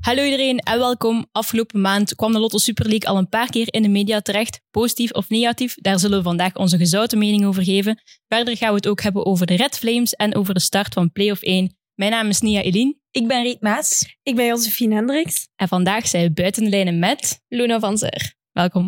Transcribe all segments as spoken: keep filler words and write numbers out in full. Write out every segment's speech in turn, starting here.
Hallo iedereen en welkom. Afgelopen maand kwam de Lotto Super League al een paar keer in de media terecht. Positief of negatief, daar zullen we vandaag onze gezouten mening over geven. Verder gaan we het ook hebben over de Red Flames en over de start van Play-off één. Mijn naam is Nia Eline. Ik ben Riet Maas. Ik ben Josephine Hendricks. En vandaag zijn we buiten de lijnen met... Luna van Zer. Welkom.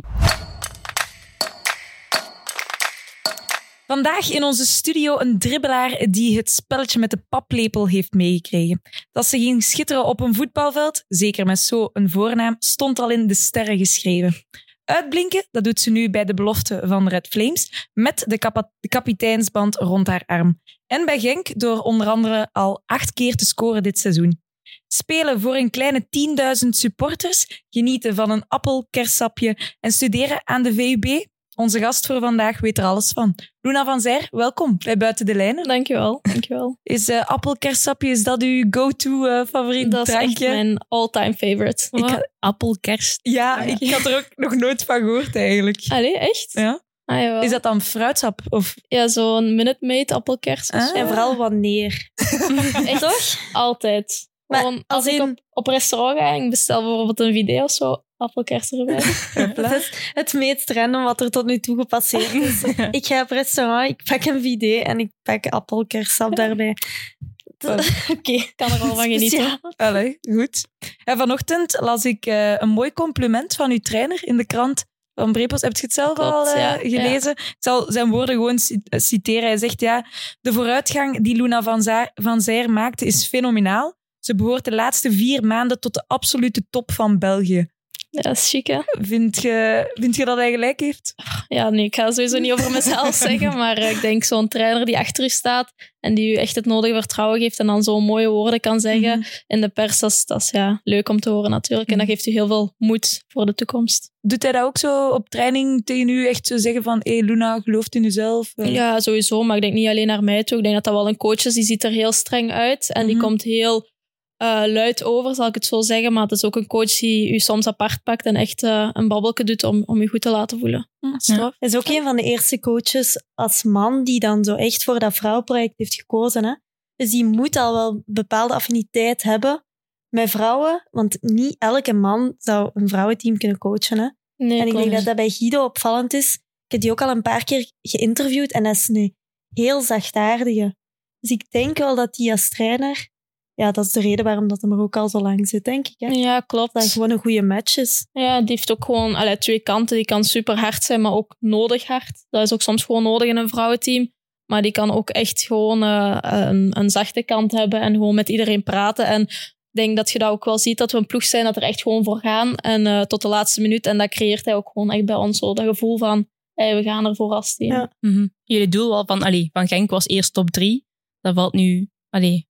Vandaag in onze studio een dribbelaar die het spelletje met de paplepel heeft meegekregen. Dat ze ging schitteren op een voetbalveld, zeker met zo'n voornaam, stond al in de sterren geschreven. Uitblinken, dat doet ze nu bij de belofte van de Red Flames, met de, kapa- de kapiteinsband rond haar arm. En bij Genk door onder andere al acht keer te scoren dit seizoen. Spelen voor een kleine tienduizend supporters, genieten van een appel, kerstsapje en studeren aan de V U B... Onze gast voor vandaag weet er alles van. Luna van Zer, welkom bij Buiten de Lijnen. Dankjewel. Dankjewel. Is uh, appelkerstsapje, is dat uw go-to uh, favoriet dat drankje? Dat is echt mijn all-time favorite. Ik ha- appelkerst. Ja, ja, ik had er ook nog nooit van gehoord eigenlijk. Allee, echt? Ja. Ah, jawel. Is dat dan fruitsap? Of? Ja, zo'n Minute Maid appelkers. Ah. En vooral wanneer. Echt toch? Altijd. Maar Gewoon, als, als ik in- op, op restaurant ga en ik bestel bijvoorbeeld een video of zo, appelkers erbij. Dat is het meest random wat er tot nu toe gepasseerd is. Ik ga op restaurant, ik pak een video en ik pak appelkerssap daarbij. Oké. Okay. Kan er wel van genieten. Allee, goed. En vanochtend las ik uh, een mooi compliment van uw trainer in de krant van Brepos. Heb je het zelf Klopt, al uh, ja, gelezen? Ja. Ik zal zijn woorden gewoon citeren. Hij zegt, ja, de vooruitgang die Luna van, Za- van Zer maakte is fenomenaal. Ze behoort de laatste vier maanden tot de absolute top van België. Ja, dat is chic, hè? Vind je, vind je dat hij gelijk heeft? Ja, nee, ik ga sowieso niet over mezelf zeggen, maar uh, ik denk zo'n trainer die achter u staat en die u echt het nodige vertrouwen geeft en dan zo'n mooie woorden kan zeggen mm-hmm. in de pers, dat is, dat is ja, leuk om te horen natuurlijk. En dat geeft u heel veel moed voor de toekomst. Doet hij dat ook zo op training tegen u? Echt zo zeggen van, hé hey, Luna, gelooft in jezelf? Ja, sowieso, maar ik denk niet alleen naar mij toe. Ik denk dat dat wel een coach is, die ziet er heel streng uit en mm-hmm. die komt heel... Uh, luid over, zal ik het zo zeggen. Maar het is ook een coach die u soms apart pakt en echt uh, een babbelke doet om, om u goed te laten voelen. Ja. Hij is ook een van de eerste coaches als man die dan zo echt voor dat vrouwenproject heeft gekozen. Hè? Dus die moet al wel een bepaalde affiniteit hebben met vrouwen. Want niet elke man zou een vrouwenteam kunnen coachen. Hè? Nee, en ik klopt. denk dat dat bij Guido opvallend is. Ik heb die ook al een paar keer geïnterviewd en dat is een heel zachtaardige. Dus ik denk wel dat die als trainer... Ja, dat is de reden waarom dat hem er ook al zo lang zit, denk ik. Hè? Ja, klopt. Dat het gewoon een goede match is. Ja, die heeft ook gewoon allee, twee kanten. Die kan super hard zijn, maar ook nodig hard. Dat is ook soms gewoon nodig in een vrouwenteam. Maar die kan ook echt gewoon uh, een, een zachte kant hebben en gewoon met iedereen praten. En ik denk dat je dat ook wel ziet, dat we een ploeg zijn dat er echt gewoon voor gaan. En uh, tot de laatste minuut. En dat creëert hij ook gewoon echt bij ons zo. Dat gevoel van, hey, we gaan ervoor als team. Ja. Mm-hmm. Jullie doel wel van, allee, van Genk was eerst top drie. Dat valt nu... Allee,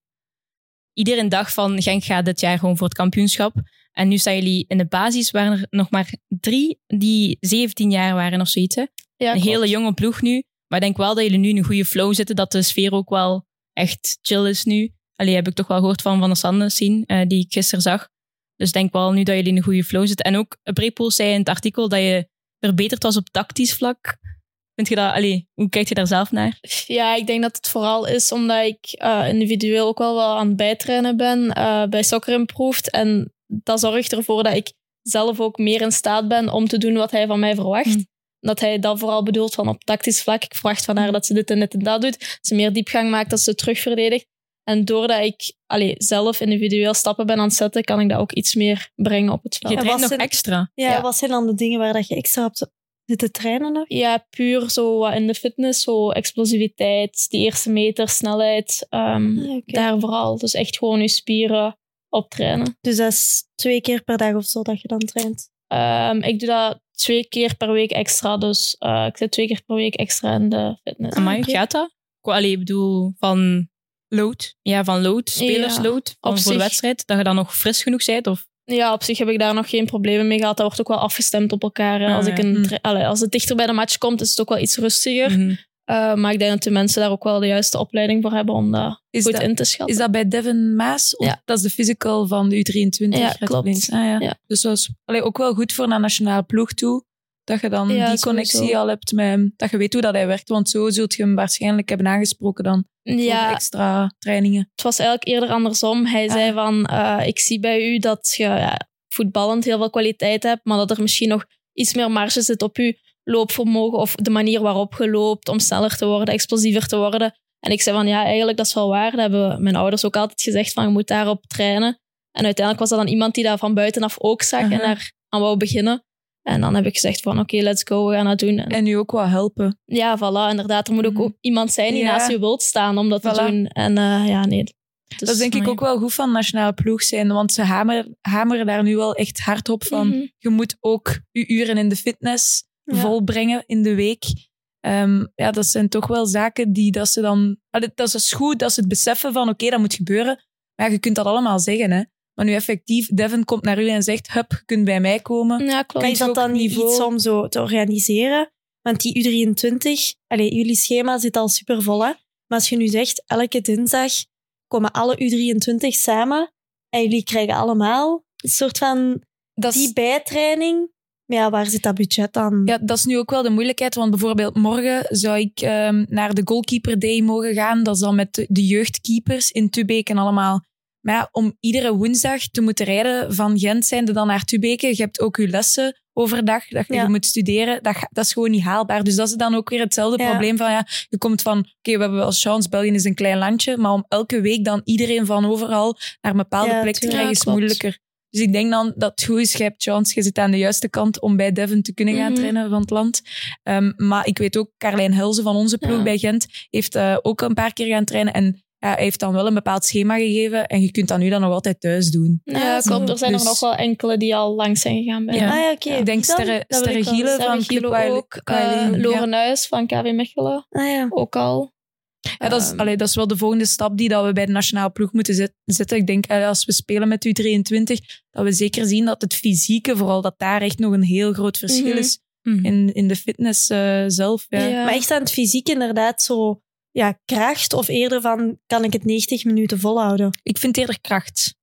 iedere dag van Genk gaat dit jaar gewoon voor het kampioenschap. En nu staan jullie in de basis, waren er nog maar drie die zeventien jaar waren of zoiets. Hè? Ja, een klopt. hele jonge ploeg nu. Maar ik denk wel dat jullie nu in een goede flow zitten. Dat de sfeer ook wel echt chill is nu. Allee, heb ik toch wel gehoord van Van der Sande zien, uh, die ik gisteren zag. Dus ik denk wel nu dat jullie in een goede flow zitten. En ook Brepos zei in het artikel dat je verbeterd was op tactisch vlak. Vind je dat, allee, hoe kijk je daar zelf naar? Ja, ik denk dat het vooral is omdat ik uh, individueel ook wel, wel aan het bijtrainen ben uh, bij Soccer Improved. En dat zorgt ervoor dat ik zelf ook meer in staat ben om te doen wat hij van mij verwacht. Mm. Dat hij dat vooral bedoelt van op tactisch vlak. Ik verwacht van haar dat ze dit en dit en dat doet. Dat ze meer diepgang maakt, dat ze terugverdedigt. En doordat ik allee, zelf individueel stappen ben aan het zetten, kan ik dat ook iets meer brengen op het veld. Je traint nog zijn, extra. Ja, ja, wat zijn dan de dingen waar dat je extra op zit te trainen nog? Ja, puur zo wat in de fitness, zo explosiviteit, die eerste meter, snelheid, um, ja, okay. daar vooral. Dus echt gewoon je spieren optrainen. Dus dat is twee keer per dag of zo dat je dan traint? Um, ik doe dat twee keer per week extra, dus uh, ik zit twee keer per week extra in de fitness. Amai, okay. Gaat dat? Allee, ik bedoel, van load? Ja, van load, spelersload, ja, voor zich, de wedstrijd, dat je dan nog fris genoeg bent, of... Ja, op zich heb ik daar nog geen problemen mee gehad. Dat wordt ook wel afgestemd op elkaar. Ah, als, ik een tra- mm. Allee, als het dichter bij de match komt, is het ook wel iets rustiger. Mm-hmm. Uh, maar ik denk dat de mensen daar ook wel de juiste opleiding voor hebben om dat is goed dat, in te schatten. Is dat bij Devin Maas? Of ja. Dat is de physical van de U drieëntwintig? Ja, klopt. Ah, ja. Ja. Dus dat is allee, ook wel goed voor naar nationale ploeg toe. Dat je dan Ja, die sowieso. connectie al hebt met hem. Dat je weet hoe dat hij werkt. Want zo zult je hem waarschijnlijk hebben aangesproken dan. Voor Ja, extra trainingen. het was eigenlijk eerder andersom. Hij Ah. zei van, uh, ik zie bij u dat je ja, voetballend heel veel kwaliteit hebt, maar dat er misschien nog iets meer marge zit op je loopvermogen of de manier waarop je loopt om sneller te worden, explosiever te worden. En ik zei van, ja, eigenlijk dat is wel waar. Dat hebben mijn ouders ook altijd gezegd van, je moet daarop trainen. En uiteindelijk was dat dan iemand die dat van buitenaf ook zag Uh-huh. en daar aan wou beginnen. En dan heb ik gezegd van, oké, okay, let's go, we gaan dat doen. En, En nu ook wat helpen. ja, voilà, inderdaad. Er moet ook, Mhm. ook iemand zijn die Ja. naast je wilt staan om dat Voilà. te doen. En uh, ja, nee. Dus, Dat is denk ik mooi. ook wel goed van nationale ploeg zijn. Want ze hameren, hameren daar nu wel echt hard op van... Mhm. Je moet ook je uren in de fitness Ja. volbrengen in de week. Um, ja, dat zijn toch wel zaken die dat ze dan... Allee, dat is dus goed dat ze het beseffen van oké, okay, dat moet gebeuren. Maar ja, je kunt dat allemaal zeggen, hè. Maar nu effectief, Devin komt naar u en zegt, hup, je kunt bij mij komen. Ja, klopt. Kan je je dat ook dan niet niveau- iets om zo te organiseren? Want die U drieëntwintig, allee, jullie schema zit al super vol, hè? Maar als je nu zegt, elke dinsdag komen alle U drieëntwintig samen en jullie krijgen allemaal een soort van Dat is, die bijtraining. Maar ja, waar zit dat budget dan? ja, dat is nu ook wel de moeilijkheid. Want bijvoorbeeld morgen zou ik um, naar de Goalkeeper Day mogen gaan. Dat is dan met de, de jeugdkeepers in Tubeke en allemaal. Maar ja, om iedere woensdag te moeten rijden van Gent zijnde dan naar Tubeke. Je hebt ook je lessen overdag, dat je, Ja. je moet studeren. Dat, ga- dat is gewoon niet haalbaar. Dus dat is dan ook weer hetzelfde Ja. probleem van, ja, je komt van, oké, okay, we hebben wel chance, België is een klein landje, maar om elke week dan iedereen van overal naar een bepaalde Ja, plek te tuurlijk. krijgen Ja, is klopt. moeilijker. Dus ik denk dan dat het goed is, je hebt chance, je zit aan de juiste kant om bij Devin te kunnen gaan Mhm. trainen van het land. Um, maar ik weet ook, Carlijn Helze van onze ploeg Ja. bij Gent heeft uh, ook een paar keer gaan trainen en ja, hij heeft dan wel een bepaald schema gegeven en je kunt dat nu dan nog altijd thuis doen. Ja, Ah, klopt. zo. Er zijn Dus- er nog wel enkele die al langs zijn gegaan bij Ja. hem. Ah ja, oké. Ja. Ik denk Wie dan? Sterre, Dat wil Sterre ik wel. Gielen Sterre van Gielen Club Wiley- ook. Wiley, Uh, ja. Loren Nuis van K W Mechelen Ah ja. ook al. Ja, dat, is, Ehm, allee, dat is wel de volgende stap die dat we bij de nationale ploeg moeten zet- zetten. Ik denk, allee, als we spelen met U drieëntwintig, dat we zeker zien dat het fysieke, vooral dat daar echt nog een heel groot verschil Mhm. is Mhm. in, in de fitness uh, zelf. Ja. Ja. Maar echt aan het fysiek inderdaad zo ja, kracht of eerder van kan ik het negentig minuten volhouden? Ik vind eerder kracht.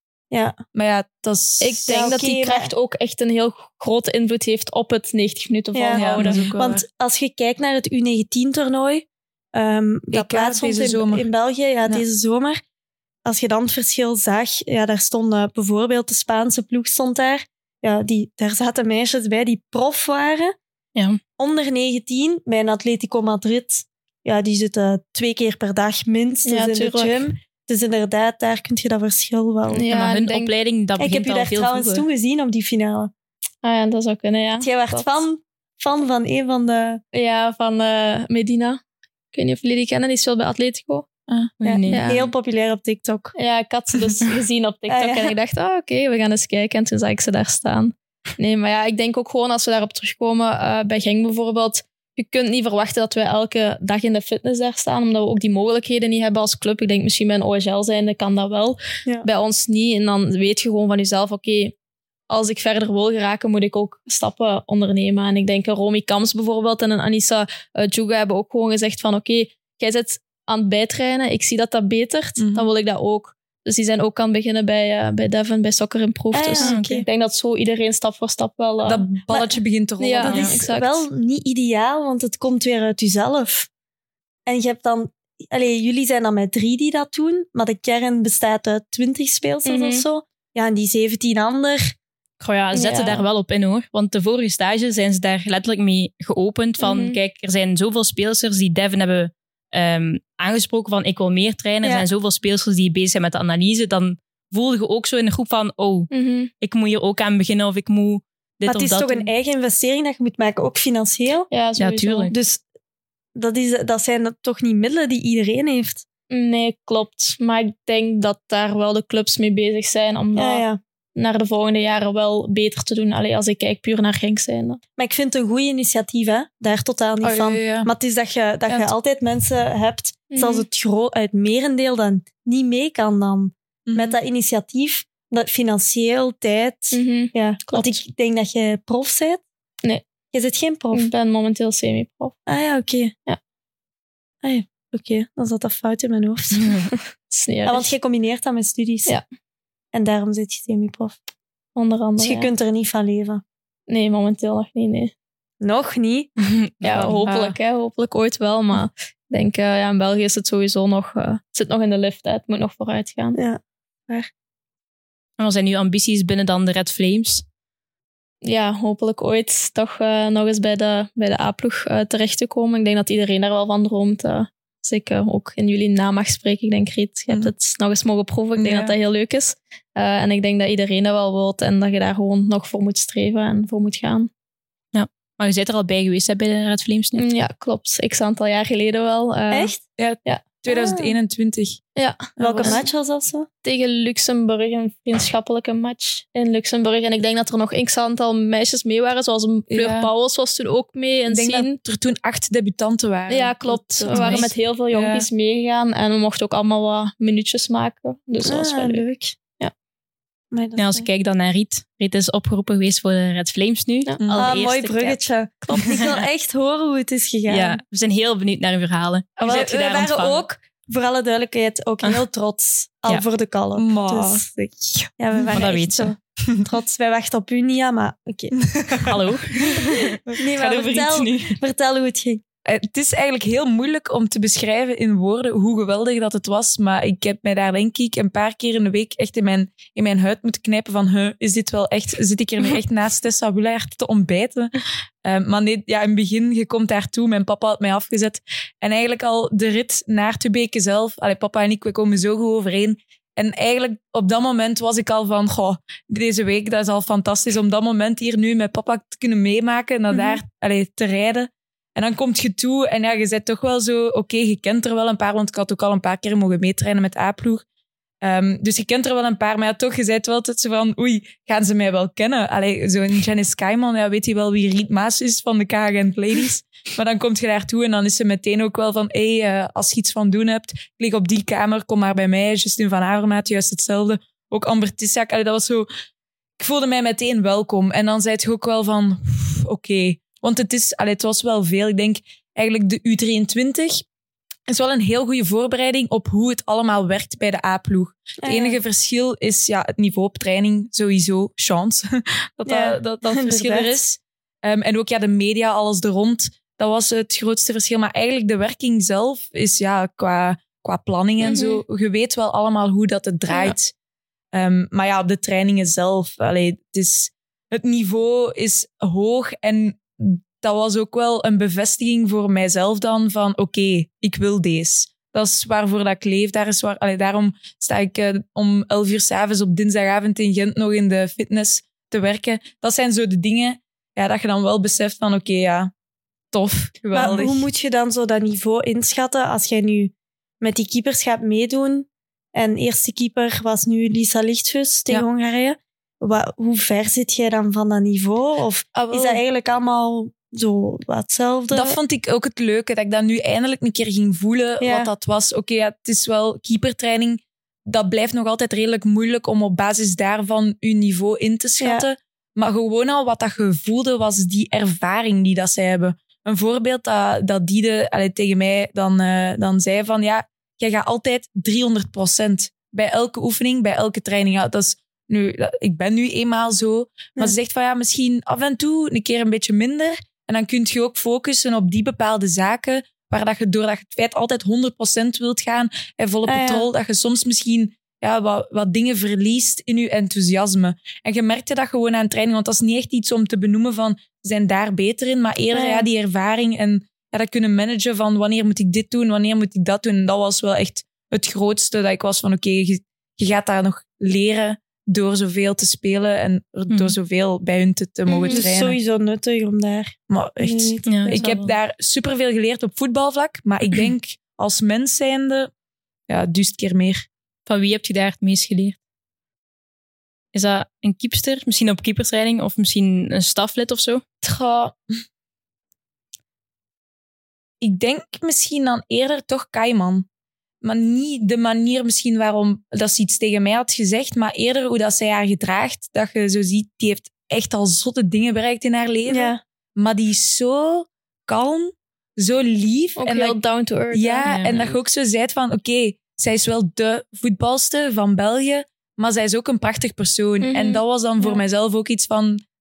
Ja. Maar ja, dat is... Ik denk Ja, dat oké, die maar- kracht ook echt een heel grote invloed heeft op het negentig minuten Ja. volhouden. dat is ook wel waar. Want als je kijkt naar het U negentien-toernooi, um, dat E K plaatsvond deze in, zomer. in België, ja, Ja. deze zomer. Als je dan het verschil zag, ja, daar stond uh, bijvoorbeeld de Spaanse ploeg stond daar. Ja, die, daar zaten meisjes bij die prof waren. Ja. Onder negentien, bij een Atletico Madrid. Ja, die zitten twee keer per dag minstens Ja, in de tuurlijk. gym. Dus inderdaad, daar kun je dat verschil wel... Ja, Ja, maar ik hun denk- opleiding, dat ik heb begint je al daar veel trouwens vroeger. toen gezien op die finale. Ah ja, dat zou kunnen, ja. Jij werd Klopt. fan, fan van een van de... Ja, van uh, Medina. Ik weet niet of jullie die kennen, die speelt bij Atletico. Ah, Ja, nee. Ja. Heel populair op TikTok. Ja, ik had ze dus gezien op TikTok Ah, ja. en ik dacht, oh, oké, we gaan eens kijken. En toen zag ik ze daar staan. Nee, maar ja, ik denk ook gewoon als we daarop terugkomen, uh, bij Genk bijvoorbeeld, je kunt niet verwachten dat wij elke dag in de fitness daar staan, omdat we ook die mogelijkheden niet hebben als club. Ik denk misschien bij een O H L zijnde kan dat wel. Ja. Bij ons niet. En dan weet je gewoon van jezelf, oké, okay, als ik verder wil geraken, moet ik ook stappen ondernemen. En ik denk een Romy Kams bijvoorbeeld en een Anissa uh, Djuga hebben ook gewoon gezegd van oké, okay, jij zit aan het bijtrainen, ik zie dat dat betert, Mhm. dan wil ik dat ook. Dus die zijn ook aan het beginnen bij, uh, bij Devin, bij Soccer Improved. Ah, ja, dus oké. ik denk dat zo iedereen stap voor stap wel... Uh, Dat balletje begint te rollen. Ja, Dat ja. is exact. wel niet ideaal, want het komt weer uit jezelf. En je hebt dan... Allee, jullie zijn dan met drie die dat doen, maar de kern bestaat uit twintig speelsters Mhm. of zo. Ja, en die zeventien ander... Goh ja, zetten Ja. daar wel op in hoor. Want de vorige stage zijn ze daar letterlijk mee geopend. Van Mhm. kijk, er zijn zoveel speelsters die Devin hebben um, aangesproken van ik wil meer trainen. Er Ja. zijn zoveel speelsters die bezig zijn met de analyse. Dan voel je ook zo in de groep van oh, mhm. ik moet hier ook aan beginnen of ik moet dit Maar het of is dat toch doen. een eigen investering dat je moet maken, ook financieel. Ja, sowieso. tuurlijk. Dus dat, is, dat zijn toch niet middelen die iedereen heeft. Nee, klopt. Maar ik denk dat daar wel de clubs mee bezig zijn om dat Ja, ja. naar de volgende jaren wel beter te doen. Allee, als ik kijk puur naar Genk zijnde. Maar ik vind het een goed initiatief, hè. Daar totaal niet Oh, ja, van. ja, ja. Maar het is dat je, dat Ja, je het- altijd mensen hebt, Mhm. zelfs het, gro- het merendeel dan niet mee kan dan. Mhm. Met dat initiatief, dat financieel, tijd. Mhm. Ja, Klopt. want ik denk dat je prof bent. Nee. Je zit geen prof. Ik ben momenteel semi-prof. Ah ja, oké. Ja. Ah ja, oké. Dan zat dat fout in mijn hoofd. Dat is niet Ja, erg. want je combineert dat met studies. Ja. En daarom zit je semi-prof. Onder andere. Dus je ja. kunt er niet van leven. Nee, momenteel nog niet, nee. Nog niet. Ja, hopelijk, hè, hopelijk ooit wel. Maar ik denk, uh, ja, in België is het sowieso nog... Uh, het zit nog in de lift, hè. Het moet nog vooruit gaan. Ja, waar. En wat zijn uw ambities binnen dan de Red Flames? Ja, hopelijk ooit toch uh, nog eens bij de, bij de A-ploeg uh, terecht te komen. Ik denk dat iedereen daar wel van droomt. Uh, als ik uh, ook in jullie naam mag spreken. Ik denk, Reet, je hebt het nog eens mogen proeven. Ik denk ja. dat dat heel leuk is. Uh, en ik denk dat iedereen dat wel wil en dat je daar gewoon nog voor moet streven en voor moet gaan. Ja, maar je bent er al bij geweest hè, bij de Red Flames nu? Ja, klopt. X aantal jaar geleden wel. Uh, Echt? Ja, ja. twintig eenentwintig. Ja. Welke was match was dat zo? Tegen Luxemburg, een vriendschappelijke match in Luxemburg. En ik denk dat er nog x aantal meisjes mee waren, zoals een Fleur Ja. Pauwels was toen ook mee. En Ik denk Sien. dat er toen acht debutanten waren. Ja, klopt. Dat- We dat waren is- met heel veel jonkies Ja. meegegaan en we mochten ook allemaal wat minuutjes maken. Dus dat was Ah, wel leuk. leuk. Ja. Maar dat Ja, is als ik kijk dan naar Riet. Riet is opgeroepen geweest voor de Red Flames nu. Ja. Mm. Al de Ah, eerste mooi keer. bruggetje. Klopt. Ik wil echt horen hoe het is gegaan. Ja, we zijn heel benieuwd naar uw verhalen. Ah, Hoe wel, zit je we daar waren ontvangen? ook, voor alle duidelijkheid, ook heel trots. Al Ja. voor de kalm. Maar, Dus, zeg. ja, we Maar waren dat echt weet ze. zo trots. Wij wachten op u, Nia, maar oké. Hallo. Nee, Gaat maar over vertel, Riet nu. vertel hoe het ging. Het is eigenlijk heel moeilijk om te beschrijven in woorden hoe geweldig dat het was. Maar ik heb mij daar denk ik een paar keer in de week echt in mijn, in mijn huid moeten knijpen van huh, is dit wel echt, zit ik er nu echt naast Tessa Willaert te ontbijten? Um, maar nee, ja, in het begin, je komt daartoe, mijn papa had mij afgezet. En eigenlijk al de rit naar Tubeke zelf, allee, papa en ik, we komen zo goed overeen. En eigenlijk op dat moment was ik al van, goh, deze week, dat is al fantastisch om dat moment hier nu met papa te kunnen meemaken, naar daar allee, te rijden. En dan kom je toe en ja, je bent toch wel zo... Oké, okay, je kent er wel een paar, want ik had ook al een paar keer mogen meetrainen met A-ploeg. Um, dus je kent er wel een paar, maar ja, toch, je bent wel tot zo van... Oei, gaan ze mij wel kennen? Allee, zo'n Janice Kaiman, ja, weet je wel wie Riet Maas is van de K-Agent Ladies? Maar dan kom je daartoe en dan is ze meteen ook wel van... Hé, hey, uh, als je iets van doen hebt, ik lig op die kamer, kom maar bij mij. Justin van Avermaat, juist hetzelfde. Ook Amber Tissak, allee, dat was zo... Ik voelde mij meteen welkom. En dan zei je ook wel van... Oké... Okay. Want het, is, allee, het was wel veel. Ik denk eigenlijk de U drieëntwintig is wel een heel goede voorbereiding op hoe het allemaal werkt bij de A-ploeg. Het enige ja. verschil is ja, het niveau op training. Sowieso chance dat ja, dat, dat, dat verschil er is. Um, en ook ja, de media, alles er rond. Dat was het grootste verschil. Maar eigenlijk de werking zelf is ja, qua, qua planning en mm-hmm. zo. Je weet wel allemaal hoe dat het draait. Ja. Um, maar ja, de trainingen zelf. Allee, het, is, het niveau is hoog en... Dat was ook wel een bevestiging voor mijzelf dan van oké, okay, ik wil deze. Dat is waarvoor dat ik leef. Daar is waar, allee, daarom sta ik uh, om elf uur 's avonds op dinsdagavond in Gent nog in de fitness te werken. Dat zijn zo de dingen ja, dat je dan wel beseft van oké, okay, ja, tof, geweldig. Maar hoe moet je dan zo dat niveau inschatten als jij nu met die keepers gaat meedoen? En eerste keeper was nu Lisa Lichtfus tegen ja. Hongarije. Wat, hoe ver zit jij dan van dat niveau? Of ah, is dat eigenlijk allemaal... Zo wat hetzelfde. Dat vond ik ook het leuke, dat ik dat nu eindelijk een keer ging voelen, ja. wat dat was. Oké, okay, ja, het is wel keepertraining. Dat blijft nog altijd redelijk moeilijk om op basis daarvan je niveau in te schatten. Ja. Maar gewoon al wat dat je voelde, was die ervaring die dat zij hebben. Een voorbeeld dat, dat die de, allee, tegen mij dan, uh, dan zei van, ja, jij gaat altijd driehonderd procent bij elke oefening, bij elke training. Ja, dat is nu, dat, ik ben nu eenmaal zo. Maar ja. ze zegt van, ja, misschien af en toe een keer een beetje minder. En dan kun je ook focussen op die bepaalde zaken waar dat je doordat je het feit altijd honderd procent wilt gaan en volle ah, petrol, ja. dat je soms misschien ja, wat, wat dingen verliest in je enthousiasme. En je merkte dat gewoon aan training, want dat is niet echt iets om te benoemen van we zijn daar beter in, maar eerder ah, ja. Ja, die ervaring en ja, dat kunnen managen van wanneer moet ik dit doen, wanneer moet ik dat doen. En dat was wel echt het grootste dat ik was van oké, okay, je, je gaat daar nog leren door zoveel te spelen en door mm. zoveel bij hun te, te mogen dus trainen. Sowieso nuttig om daar... Maar echt, ja, ik heb wel. daar superveel geleerd op voetbalvlak, maar ik denk als mens zijnde, ja, duizend keer meer. Van wie heb je daar het meest geleerd? Is dat een keepster? Misschien op keeperstraining of misschien een staflid of zo? Goh. Ik denk misschien dan eerder toch Kaiman. Maar niet de manier misschien waarom dat ze iets tegen mij had gezegd, maar eerder hoe dat zij haar gedraagt. Dat je zo ziet, die heeft echt al zotte dingen bereikt in haar leven. Ja. Maar die is zo kalm, zo lief. Ook en heel dat, down to earth. Ja, ja, en dat je ook zo zei van, oké, okay, zij is wel de voetbalster van België, maar zij is ook een prachtig persoon. Mm-hmm. En dat was dan voor ja. mijzelf ook iets van,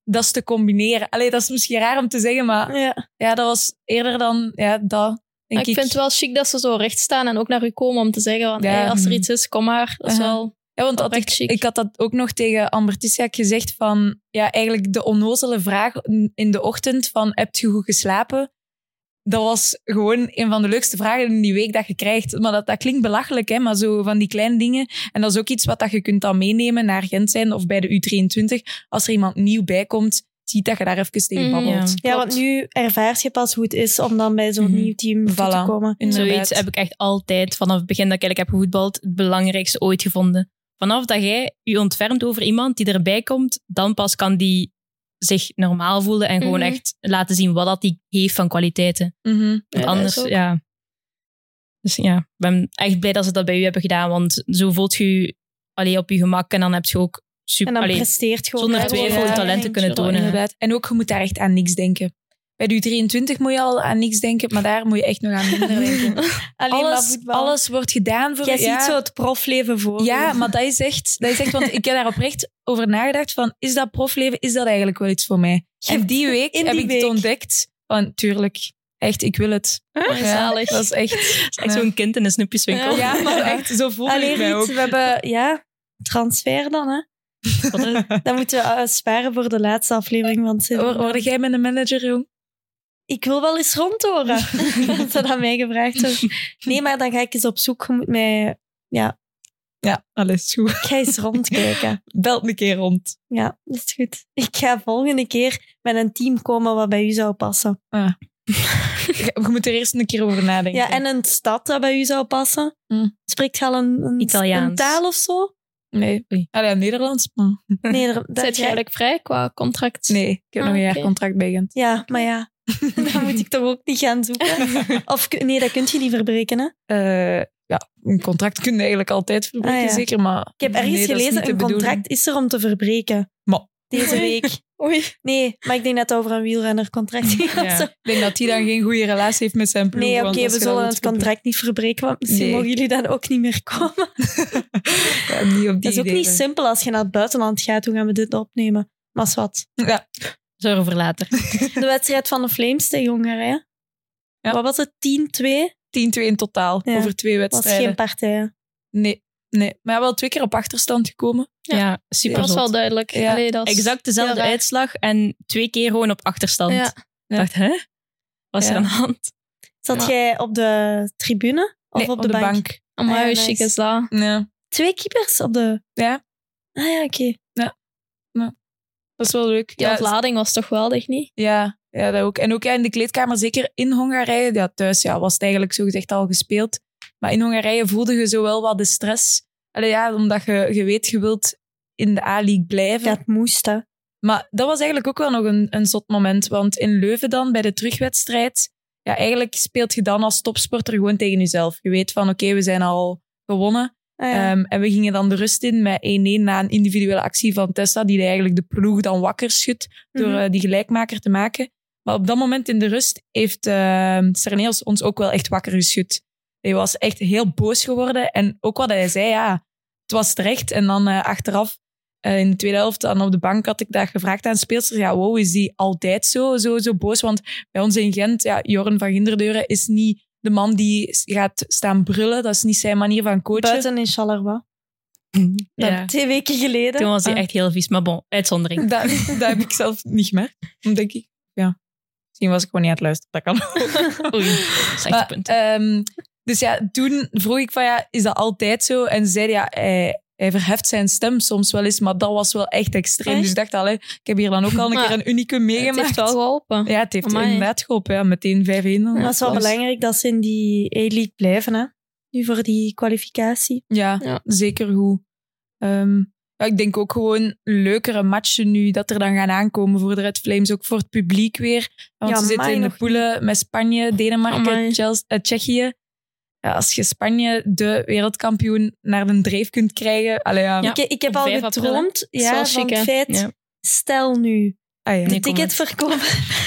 dat is te combineren. Allee, dat is misschien raar om te zeggen, maar Ja. ja, dat was eerder dan ja, dat, denk ik ik. vind het wel chic dat ze zo recht staan en ook naar u komen om te zeggen van, Ja. hey, als er iets is, kom maar. Dat is Uh-huh. wel... Ja, want had oprecht ik, chic. ik had dat ook nog tegen Amber Tissiak gezegd van, ja, eigenlijk de onnozele vraag in de ochtend van, heb je goed geslapen? Dat was gewoon een van de leukste vragen in die week dat je krijgt. Maar dat, dat klinkt belachelijk, hè, maar zo van die kleine dingen. En dat is ook iets wat dat je kunt dan meenemen naar Gent zijn of bij de U drieëntwintig. Als er iemand nieuw bij komt, ziet dat je daar even tegen Mm, babbelt. ja. Ja, want nu ervaart je pas hoe het is om dan bij zo'n Mhm. nieuw team toe te Voilà. komen. Inderdaad. Zoiets heb ik echt altijd, vanaf het begin dat ik eigenlijk heb gevoetbald, het belangrijkste ooit gevonden. Vanaf dat jij je ontfermt over iemand die erbij komt, dan pas kan die zich normaal voelen en gewoon Mhm. echt laten zien wat dat die heeft van kwaliteiten. Mhm. Ja, Want dat anders, is ook. ja. Dus ja, ik ben echt blij dat ze dat bij u hebben gedaan, want zo voelt je je allee, op je gemak en dan heb je ook En super... dan allee, presteert gewoon. zonder hè, twijfel gewoon je een talenten kunnen eindje. tonen. hè. Inderdaad. En ook, je moet daar echt aan niks denken. Bij de U drieëntwintig moet je al aan niks denken, maar daar moet je echt nog aan minder denken. Alleen maar Alles, voetbal. alles wordt gedaan voor... Jij ja, ziet zo het profleven voor Ja, je. maar dat is echt... Dat is echt want ik heb daar oprecht over nagedacht van, is dat profleven, is dat eigenlijk wel iets voor mij? En die week In heb die ik week. het ontdekt van, tuurlijk, echt, ik wil het. Ah, zalig. Dat is echt... Het is echt zo'n kind in een snoepjeswinkel. Ja. Ja, maar echt, zo voel Allee, ik mij Riet, ook. we hebben ja, transfer dan, hè. Dan moeten we uh, sparen voor de laatste aflevering van het seizoen. Hoor- Hoorde jij met een manager, jong? Ik wil wel eens rondhoren. Als dat aan mij gevraagd wordt. Nee, maar dan ga ik eens op zoek. Je moet mij... Ja, Ja, alles goed. ik ga eens rondkijken. Belt een keer rond. Ja, dat is goed. Ik ga volgende keer met een team komen wat bij u zou passen. Je moet er eerst een keer over nadenken. Ja, en een stad dat bij u zou passen. Mm. Spreekt je al een, een, Italiaans. een taal of zo? Nee. Oei. Allee, Nederlands? Maar... Nee, er- dat Zet je jij- eigenlijk vrij qua contract? Nee, ik heb Ah, nog een oké. jaar contract bij Gent. Ja, maar ja. Dan moet ik toch ook niet gaan zoeken. Of kun- nee, dat kun je niet verbreken, hè? Eh, ja, een contract kun je eigenlijk altijd verbreken, Ah, ja. zeker. Maar Ik heb ergens nee, dat is gelezen, niet de een bedoeling. contract is er om te verbreken. Maar- Deze Oei. week. Oei. Nee, maar ik denk dat het over een wielrennercontract gaat. Ja. Ik denk dat hij dan geen goede relatie heeft met zijn ploeg. Nee, want oké, als we je dat zullen wilt het contract niet verbreken, want misschien Nee. mogen jullie dan ook niet meer komen. verbreken- Ja, niet op die Dat is ook idee niet zijn. simpel als je naar het buitenland gaat. Hoe gaan we dit opnemen? Maar is wat. Ja, Zorg voor later. De wedstrijd van de Flames tegen Hongarije. Ja. Wat was het? tien twee? tien twee in totaal Ja. over twee Was wedstrijden. geen partij. Nee, nee, maar wel twee keer op achterstand gekomen. Ja. Ja, super Dat is wel zot. duidelijk. Ja. Allee, dat is Exact dezelfde heel raar. uitslag en twee keer gewoon op achterstand. Ja. Ik dacht, hè? Wat is Ja. er aan de hand? Zat Ja. jij op de tribune of Nee, op de, bank? Amai, Ah, ja, hoe nice. chic is dat? Ja. Twee keepers op de... Ja. Ah ja, oké. Dat is wel leuk. Die Ja, ontlading was toch geweldig, niet? Ja, ja, dat ook. En ook ja, in de kleedkamer, zeker in Hongarije. Ja, thuis ja, was het eigenlijk zogezegd al gespeeld. Maar in Hongarije voelde je zo wel wat de stress. Allee, ja, omdat je, je weet, je wilt in de A-League blijven. Ja, het moest, hè. Maar dat was eigenlijk ook wel nog een, een zot moment. Want in Leuven dan, bij de terugwedstrijd, ja, eigenlijk speelt je dan als topsporter gewoon tegen jezelf. Je weet van, oké, we zijn al gewonnen. Ah, ja. Ehm, en we gingen dan de rust in met één-één na een individuele actie van Tessa, die eigenlijk de ploeg dan wakker schudt door Mhm. eh, die gelijkmaker te maken. Maar op dat moment in de rust heeft uh, Serneels ons ook wel echt wakker geschud. Hij was echt heel boos geworden. En ook wat hij zei, ja, het was terecht. En dan uh, achteraf, uh, in de tweede helft, dan op de bank had ik dat gevraagd aan speelsters. Ja, wow, is die altijd zo, zo, zo boos? Want bij ons in Gent, ja, Jorn van Ginderdeuren is niet de man die gaat staan brullen. Dat is niet zijn manier van coachen. Buiten in Charleroi. Ja. Twee weken geleden. Toen was hij Ah. echt heel vies. Maar bon, uitzondering. Dat, dat heb ik zelf niet gemerkt, denk ik. Ja. Misschien was ik gewoon niet aan het luisteren. Dat kan ook. Oei, slechte Maar, punt. ehm, dus ja, toen vroeg ik van ja, is dat altijd zo? En ze zei ja, hij, hij verheft zijn stem soms wel eens, maar dat was wel echt extreem. Echt? Dus ik dacht al, hè, ik heb hier dan ook al een Maar keer een unicum Het meegemaakt. heeft wel geholpen. Ja, het heeft Amai. inderdaad geholpen. Ja, meteen vijf-één. dan. Maar het is wel Dus- belangrijk dat ze in die A-League blijven, hè. Nu voor die kwalificatie. Ja, Ja. zeker goed. Ehm, ja, ik denk ook gewoon leukere matchen nu dat er dan gaan aankomen voor de Red Flames. Ook voor het publiek weer. Want Ja, ze zitten amai, in de nog poelen met Spanje, Denemarken, Amai. Chelsea, eh, Tsjechië. Ja, als je Spanje, de wereldkampioen, naar de dreef kunt krijgen. Allee, ja. Ja. Ik, ik heb op al vijf april, gedroomd is ja, wel van chic, het hè? feit... Ja. Stel nu, Ah, ja. de Nee, kom maar. ticketverkoop...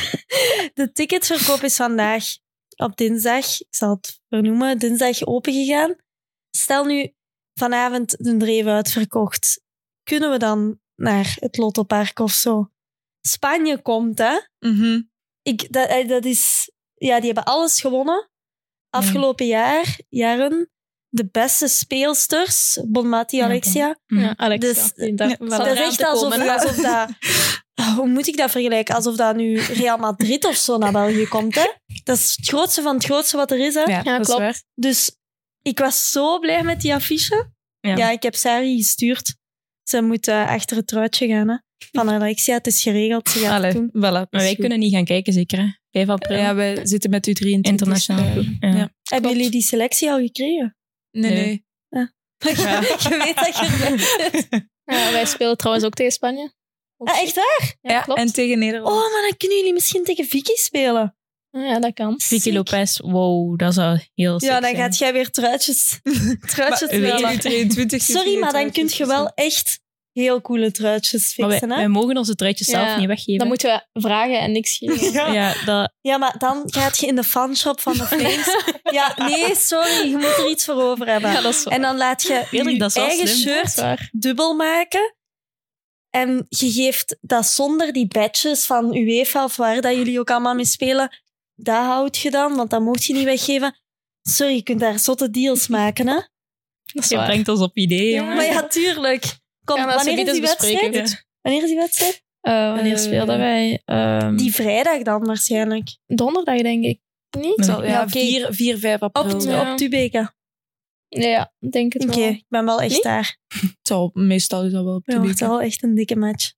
de ticketverkoop is vandaag op dinsdag, ik zal het vernoemen, dinsdag opengegaan. Stel nu vanavond de dreef uitverkocht. Kunnen we dan naar het Lottopark of zo? Spanje komt, hè. Mm-hmm. Ik, dat, eh, dat is... Ja, die hebben alles gewonnen. Afgelopen jaar, jaren. De beste speelsters. Bonmati, Ja, Alexia. Ja, Alex. Dus, die daar ja, zat Dat is eraan echt te alsof, komen, hè. alsof dat... Oh, hoe moet ik dat vergelijken? Alsof dat nu Real Madrid of zo naar België komt, hè. Dat is het grootste van het grootste wat er is, hè. Ja, Ja, dat is klopt. waar. Dus ik was zo blij met die affiche. Ja. Ja, ik heb Sari gestuurd. Ze moet uh, achter het truitje gaan, hè. Van Alexia, het is geregeld. Ze gaat Allee, het doen. voilà, dat Maar is wij goed. kunnen niet gaan kijken, zeker. Hè? vijf april. Ja, wij zitten met U drieëntwintig. Internationaal. dus, ploeg. eh, Ja. ja. Hebben jullie die selectie al gekregen? Nee, Nee. nee. Ja. Je weet dat je het bent. Ja, wij spelen trouwens ook tegen Spanje. Ook Ah, echt waar? Ja, Ja, klopt. en tegen Nederland. Oh, maar dan kunnen jullie misschien tegen Vicky spelen. Ja, dat kan. Vicky Sick. Lopez, wow, dat zou heel sick Ja, dan zijn. gaat jij weer truitjes, truitjes Maar, spelen. U drieëntwintig, Sorry, maar dan kun je wel echt heel coole truitjes Maar fixen, wij, hè? wij mogen onze truitjes Ja, zelf niet weggeven. Dan moeten we vragen en niks geven. Ja. Ja, dat, Ja, maar dan gaat je in de fanshop van de Flames... Ja, nee, sorry, je moet er iets voor over hebben. Ja, dat is waar. En dan laat je Eerlijk, je dat is wel eigen slim. Dat is shirt waar. dubbel maken. En je geeft dat zonder die badges van UEFA of waar dat jullie ook allemaal mee spelen. Dat houd je dan, want dat mocht je niet weggeven. Sorry, je kunt daar zotte deals maken, hè? Dat is je waar. brengt ons op ideeën, Ja, jongen. Maar ja, tuurlijk. Kom, Gaan we dat wanneer is die zometeen eens bespreken. wedstrijd? Wanneer is die wedstrijd? Eh, wanneer Eh, speelden wij? Ehm, Die vrijdag dan waarschijnlijk. Donderdag, denk ik. Niet? Zal- ja, Ja, oké. vier, vier, vijf april. Op, Ja. op Tubeka. Ja, ik denk het Oké, wel. ik ben wel echt Niet? daar. Het zal, meestal is dat wel op de Ja, het week. is wel echt een dikke match.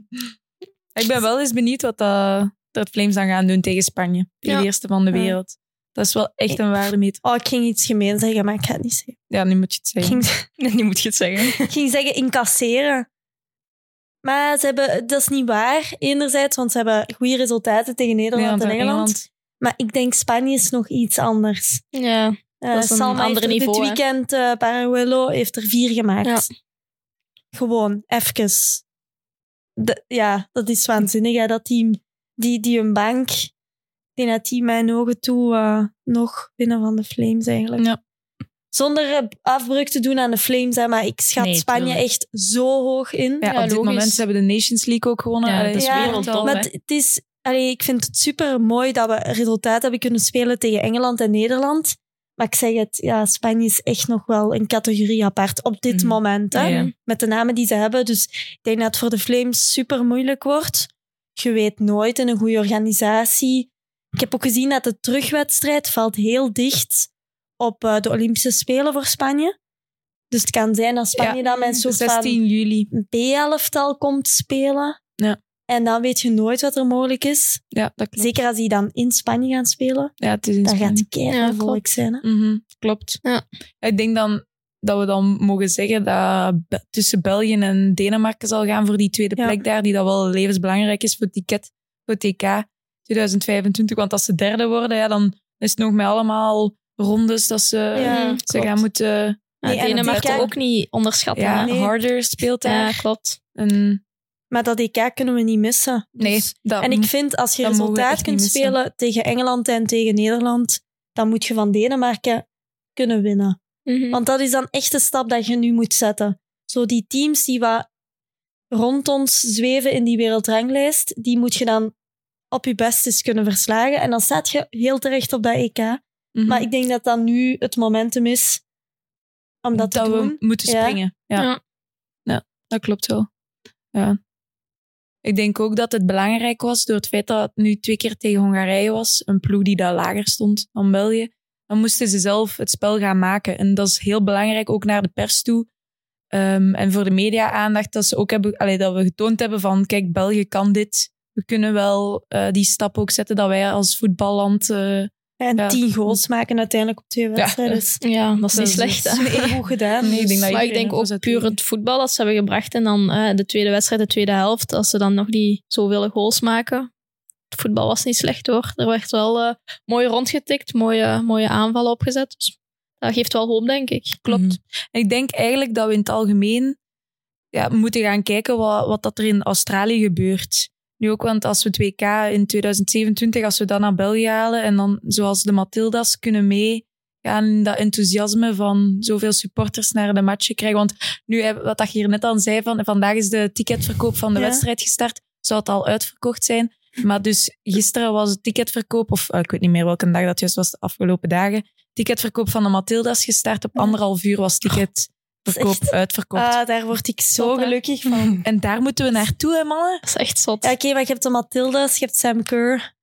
Ik ben wel eens benieuwd wat dat, dat Flames dan gaan doen tegen Spanje. De Ja. eerste van de Ja. wereld. Dat is wel echt een waardemeter. Oh, ik ging iets gemeen zeggen, maar ik ga het niet zeggen. Ja, nu moet je het Ik zeggen. ging, Nu moet je het zeggen. ik ging zeggen incasseren. Maar ze hebben, dat is niet waar, enerzijds, want ze hebben goede resultaten tegen Nederland en Engeland. Maar ik denk Spanje is nog iets anders. Ja, Uh, Dat is een Salma ander heeft er niveau, dit hè. weekend, uh, Paraguelo heeft er vier gemaakt. Ja. Gewoon, even. De- ja, dat is waanzinnig, hè, dat team. Die, die een bank, ik denk dat die mijn ogen toe uh, nog winnen van de Flames eigenlijk. Ja. Zonder uh, afbreuk te doen aan de Flames, hè, maar ik schat Nee, Spanje tuurlijk. echt zo hoog in. Ja, Ja, op dit logisch. moment ze hebben de Nations League ook gewonnen. Ja, Allee, dat is Ja, wereldtop. maar hè. het, het is, allee, ik vind het super mooi dat we resultaten hebben kunnen spelen tegen Engeland en Nederland. Maar ik zeg het, ja, Spanje is echt nog wel een categorie apart op dit Mhm. moment. Hè? Ja, ja. Met de namen die ze hebben. Dus ik denk dat het voor de Flames super moeilijk wordt. Je weet nooit in een goede organisatie. Ik heb ook gezien dat de terugwedstrijd valt heel dicht op uh, de Olympische Spelen voor Spanje. Dus het kan zijn dat Spanje Ja, dan met een soort zestien juli. van B-elftal komt spelen. Ja. En dan weet je nooit wat er mogelijk is. Ja, dat klopt. Zeker als die dan in Spanje gaan spelen. Ja, het is in Dan Spanje. gaat keihard Ja, volk klopt. zijn. Hè? Mhm, klopt. Ja. Ik denk dan dat we dan mogen zeggen dat Be- tussen België en Denemarken zal gaan voor die tweede Ja. plek daar, die dat wel levensbelangrijk is voor het ticket, voor het T K twintig vijfentwintig. Want als ze derde worden, ja, dan is het nog met allemaal rondes dat ze, Ja, ze klopt. gaan moeten... Ja, Nee, en Denemarken het- ook niet onderschatten. Ja, hè. nee. harder speelt daar. Ja, klopt. En, Maar dat E K kunnen we niet missen. Dus- nee, dat, En ik vind, als je dat mogen we resultaat echt kunt niet missen. spelen tegen Engeland en tegen Nederland, dan moet je van Denemarken kunnen winnen. Mhm. Want dat is dan echt de stap dat je nu moet zetten. Zo die teams die wat rond ons zweven in die wereldranglijst, die moet je dan op je best eens kunnen verslagen. En dan staat je heel terecht op dat E K. Mhm. Maar ik denk dat dat nu het momentum is om dat, dat te doen. we moeten Ja. springen. Ja. Ja. Dat klopt wel. Ja. Ik denk ook dat het belangrijk was door het feit dat het nu twee keer tegen Hongarije was, een ploeg die daar lager stond dan België. Dan moesten ze zelf het spel gaan maken. En dat is heel belangrijk, ook naar de pers toe. Um, en voor de media-aandacht, dat, ze ook hebben, allee, dat we getoond hebben van, kijk, België kan dit. We kunnen wel uh, die stap ook zetten dat wij als voetballand... Uh, En Ja. tien goals maken uiteindelijk op twee wedstrijden. is Ja, dat is niet is- slecht. Hè. nee, goed gedaan. Nee, ik denk dat Maar ik iedereen denk ervoor ook zou puur tegen. het voetbal dat ze hebben gebracht. En dan eh, de tweede wedstrijd, de tweede helft. Als ze dan nog die zoveel goals maken. Het voetbal was niet slecht hoor. Er werd wel uh, mooi rondgetikt. Mooie, mooie aanvallen opgezet. Dus dat geeft wel hoop, denk ik. Klopt. Mhm. En ik denk eigenlijk dat we in het algemeen ja, moeten gaan kijken wat, wat dat er in Australië gebeurt. Nu ook, want als we het W K in twintig zevenentwintig, als we dat naar België halen en dan zoals de Matildas kunnen meegaan in dat enthousiasme van zoveel supporters naar de matchen krijgen. Want nu, wat dat je hier net al zei, van, vandaag is de ticketverkoop van de Ja. wedstrijd gestart. zou het al uitverkocht zijn. Maar dus gisteren was het ticketverkoop, of uh, ik weet niet meer welke dag dat juist was, de afgelopen dagen. Ticketverkoop van de Matilda's gestart. Op anderhalf uur was ticketverkoop echt, uitverkocht. Ah, daar word ik zo Zot, hè? gelukkig van. En daar moeten we naartoe, hè, mannen? Dat is echt zot. Ja, oké, okay, maar je hebt de Matilda's, je hebt Sam Kerr.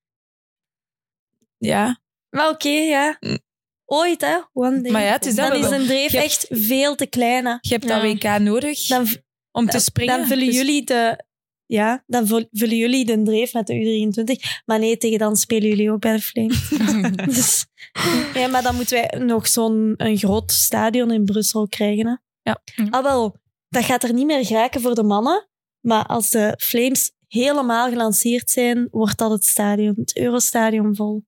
Ja. Maar oké, okay, ja. Ooit, hè? One day. Maar ja, het is dat Dan is wel. een dreef Je hebt- echt veel te klein. Hè. Je hebt Ja. dat W K nodig Dan, om te dan- springen. Dan vullen Dus- jullie de... Ja, dan vul- vullen jullie de dreef met de U drieëntwintig. Maar nee, tegen dan spelen jullie ook bij de Flames. dus, ja, maar dan moeten wij nog zo'n een groot stadion in Brussel krijgen. Hè. Ja. Ah, wel. Dat gaat er niet meer geraken voor de mannen. Maar als de Flames helemaal gelanceerd zijn, wordt dat het stadion, het Eurostadion vol.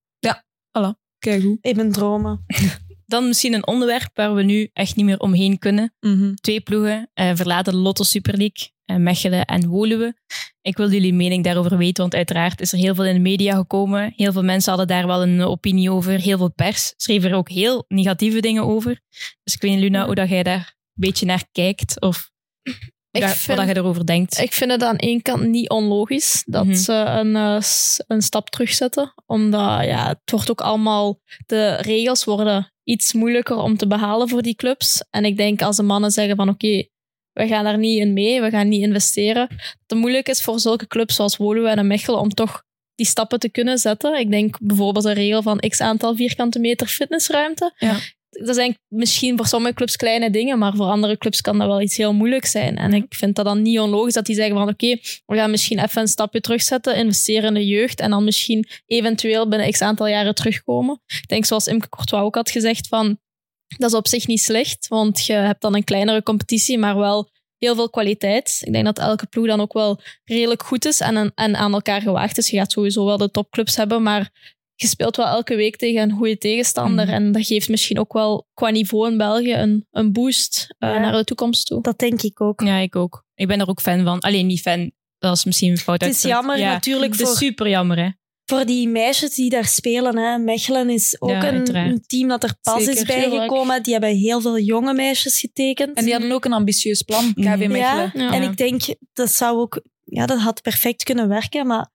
Kijk goed. In mijn dromen. Dan misschien een onderwerp waar we nu echt niet meer omheen kunnen. Mhm. Twee ploegen eh, verlaten de Lotto Super League, eh, Mechelen en Woluwe. Ik wil jullie mening daarover weten, want uiteraard is er heel veel in de media gekomen. Heel veel mensen hadden daar wel een opinie over. Heel veel pers schreef er ook heel negatieve dingen over. Dus ik weet niet, Luna, hoe dat jij daar een beetje naar kijkt of Ik daar, vind- wat dat je erover denkt. Ik vind het aan één kant niet onlogisch dat Mhm. ze een, eh, s- een stap terugzetten. Omdat ja, het wordt ook allemaal... De regels worden iets moeilijker om te behalen voor die clubs. En ik denk als de mannen zeggen van oké, we gaan daar niet in mee, we gaan niet investeren. Dat het moeilijk is voor zulke clubs zoals Woluwe en Mechelen om toch die stappen te kunnen zetten. Ik denk bijvoorbeeld een regel van x aantal vierkante meter fitnessruimte. Ja. Dat zijn misschien voor sommige clubs kleine dingen, maar voor andere clubs kan dat wel iets heel moeilijk zijn. En ik vind dat dan niet onlogisch dat die zeggen van oké, we gaan misschien even een stapje terugzetten, investeren in de jeugd en dan misschien eventueel binnen x aantal jaren terugkomen. Ik denk zoals Imke Courtois ook had gezegd van dat is op zich niet slecht, want je hebt dan een kleinere competitie, maar wel heel veel kwaliteit. Ik denk dat elke ploeg dan ook wel redelijk goed is en, en aan elkaar gewaagd is. Je gaat sowieso wel de topclubs hebben, maar je speelt wel elke week tegen een goede tegenstander. Mhm. En dat geeft misschien ook wel qua niveau in België een, een boost uh, Ja. naar de toekomst toe. Dat denk ik ook. Ja, ik ook. Ik ben er ook fan van. Alleen niet fan, dat is misschien een fout Het is uitgedrukt. jammer Ja, natuurlijk Het is voor, super jammer, hè. voor die meisjes die daar spelen. Hè. Mechelen is ook Ja, een, uiteraard. een team dat er pas Zeker, is bijgekomen. Die hebben heel veel jonge meisjes getekend. En die hadden ook een ambitieus plan, K V Mhm. Mechelen. Ja, Ja. en ik denk, dat zou ook... Ja, dat had perfect kunnen werken, maar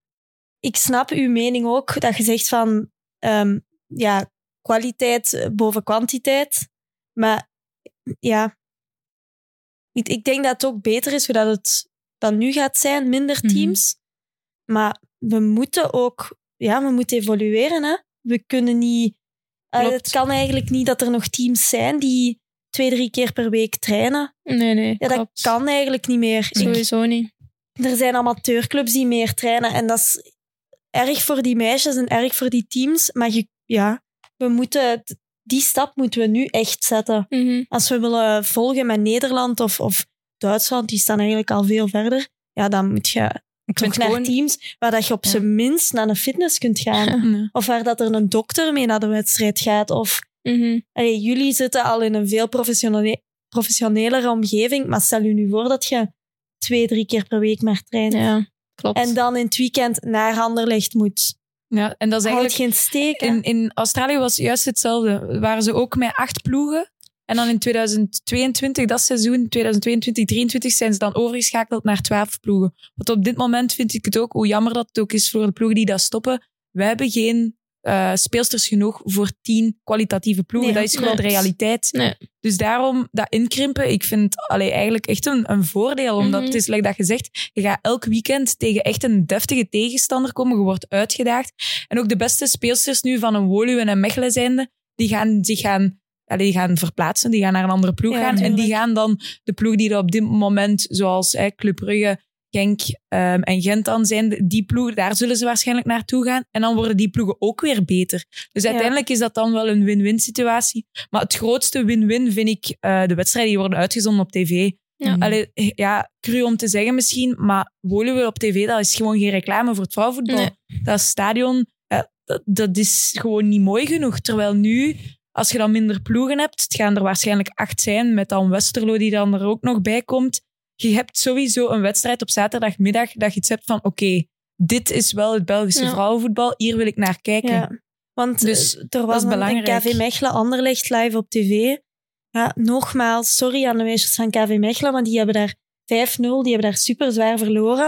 ik snap uw mening ook, dat je zegt van... ehm, ja, kwaliteit boven kwantiteit. Maar ja... Ik, ik denk dat het ook beter is hoe dat het dan nu gaat zijn, minder Mhm. teams. Maar we moeten ook... Ja, we moeten evolueren, hè. We kunnen niet... eh, Klopt. het kan eigenlijk niet dat er nog teams zijn die twee, drie keer per week trainen. Nee, nee. Ja, dat klopt. kan eigenlijk niet meer. Ik- Sowieso niet. er zijn amateurclubs die meer trainen en dat is erg voor die meisjes en erg voor die teams. Maar je, ja, we moeten, die stap moeten we nu echt zetten. Mhm. Als we willen volgen met Nederland of, of Duitsland, die staan eigenlijk al veel verder. Ja, dan moet je Ik toch vind naar gewoon... teams waar dat je op Ja. zijn minst naar een fitness kunt gaan. Ja. Of waar dat er een dokter mee naar de wedstrijd gaat. Of Mhm. allee, jullie zitten al in een veel professionele, professionelere omgeving, maar stel je nu voor dat je twee, drie keer per week maar traint. Ja, klopt. En dan in het weekend naar Anderlecht moet. Ja, en dat is Houdt eigenlijk... geen steek. hè? In, in Australië was het juist hetzelfde. Waren ze ook met acht ploegen. En dan in tweeduizend tweeëntwintig, dat seizoen, tweeduizend tweeëntwintig, drieëntwintig, zijn ze dan overgeschakeld naar twaalf ploegen. Want op dit moment vind ik het ook, hoe jammer dat het ook is voor de ploegen die dat stoppen. Wij hebben geen uh, speelsters genoeg voor tien kwalitatieve ploegen. Nee, dat is gewoon nee. de realiteit. Nee. Dus daarom, dat inkrimpen, ik vind allee, eigenlijk echt een, een voordeel. Omdat Mhm. het is, like dat je zegt, je gaat elk weekend tegen echt een deftige tegenstander komen. Je wordt uitgedaagd. En ook de beste speelsters nu van een Woluwe en een Mechelen zijnde, die gaan zich gaan, allee, die gaan verplaatsen. Die gaan naar een andere ploeg Ja, gaan. En die tuurlijk. gaan dan de ploeg die er op dit moment, zoals hè, Club Brugge, Genk um, en Gent dan zijn, die ploegen, daar zullen ze waarschijnlijk naartoe gaan. En dan worden die ploegen ook weer beter. Dus uiteindelijk is dat dan wel een win-win situatie. Maar het grootste win-win vind ik uh, de wedstrijden die worden uitgezonden op tv. Ja. Allee, ja, cru om te zeggen misschien, maar Woluwe op tv, dat is gewoon geen reclame voor het vrouwenvoetbal. Nee. Dat stadion, ja, dat, dat is gewoon niet mooi genoeg. Terwijl nu, als je dan minder ploegen hebt, het gaan er waarschijnlijk acht zijn, met dan Westerlo die dan er ook nog bij komt. Je hebt sowieso een wedstrijd op zaterdagmiddag dat je iets hebt van, oké, okay, dit is wel het Belgische Ja. vrouwenvoetbal, hier wil ik naar kijken. Ja. Want Dus eh, er dat was is een belangrijk. K V Mechelen Anderlecht live op tv. Ja, nogmaals, sorry aan de meisjes van K V Mechelen, want die hebben daar vijf nul, die hebben daar super zwaar verloren.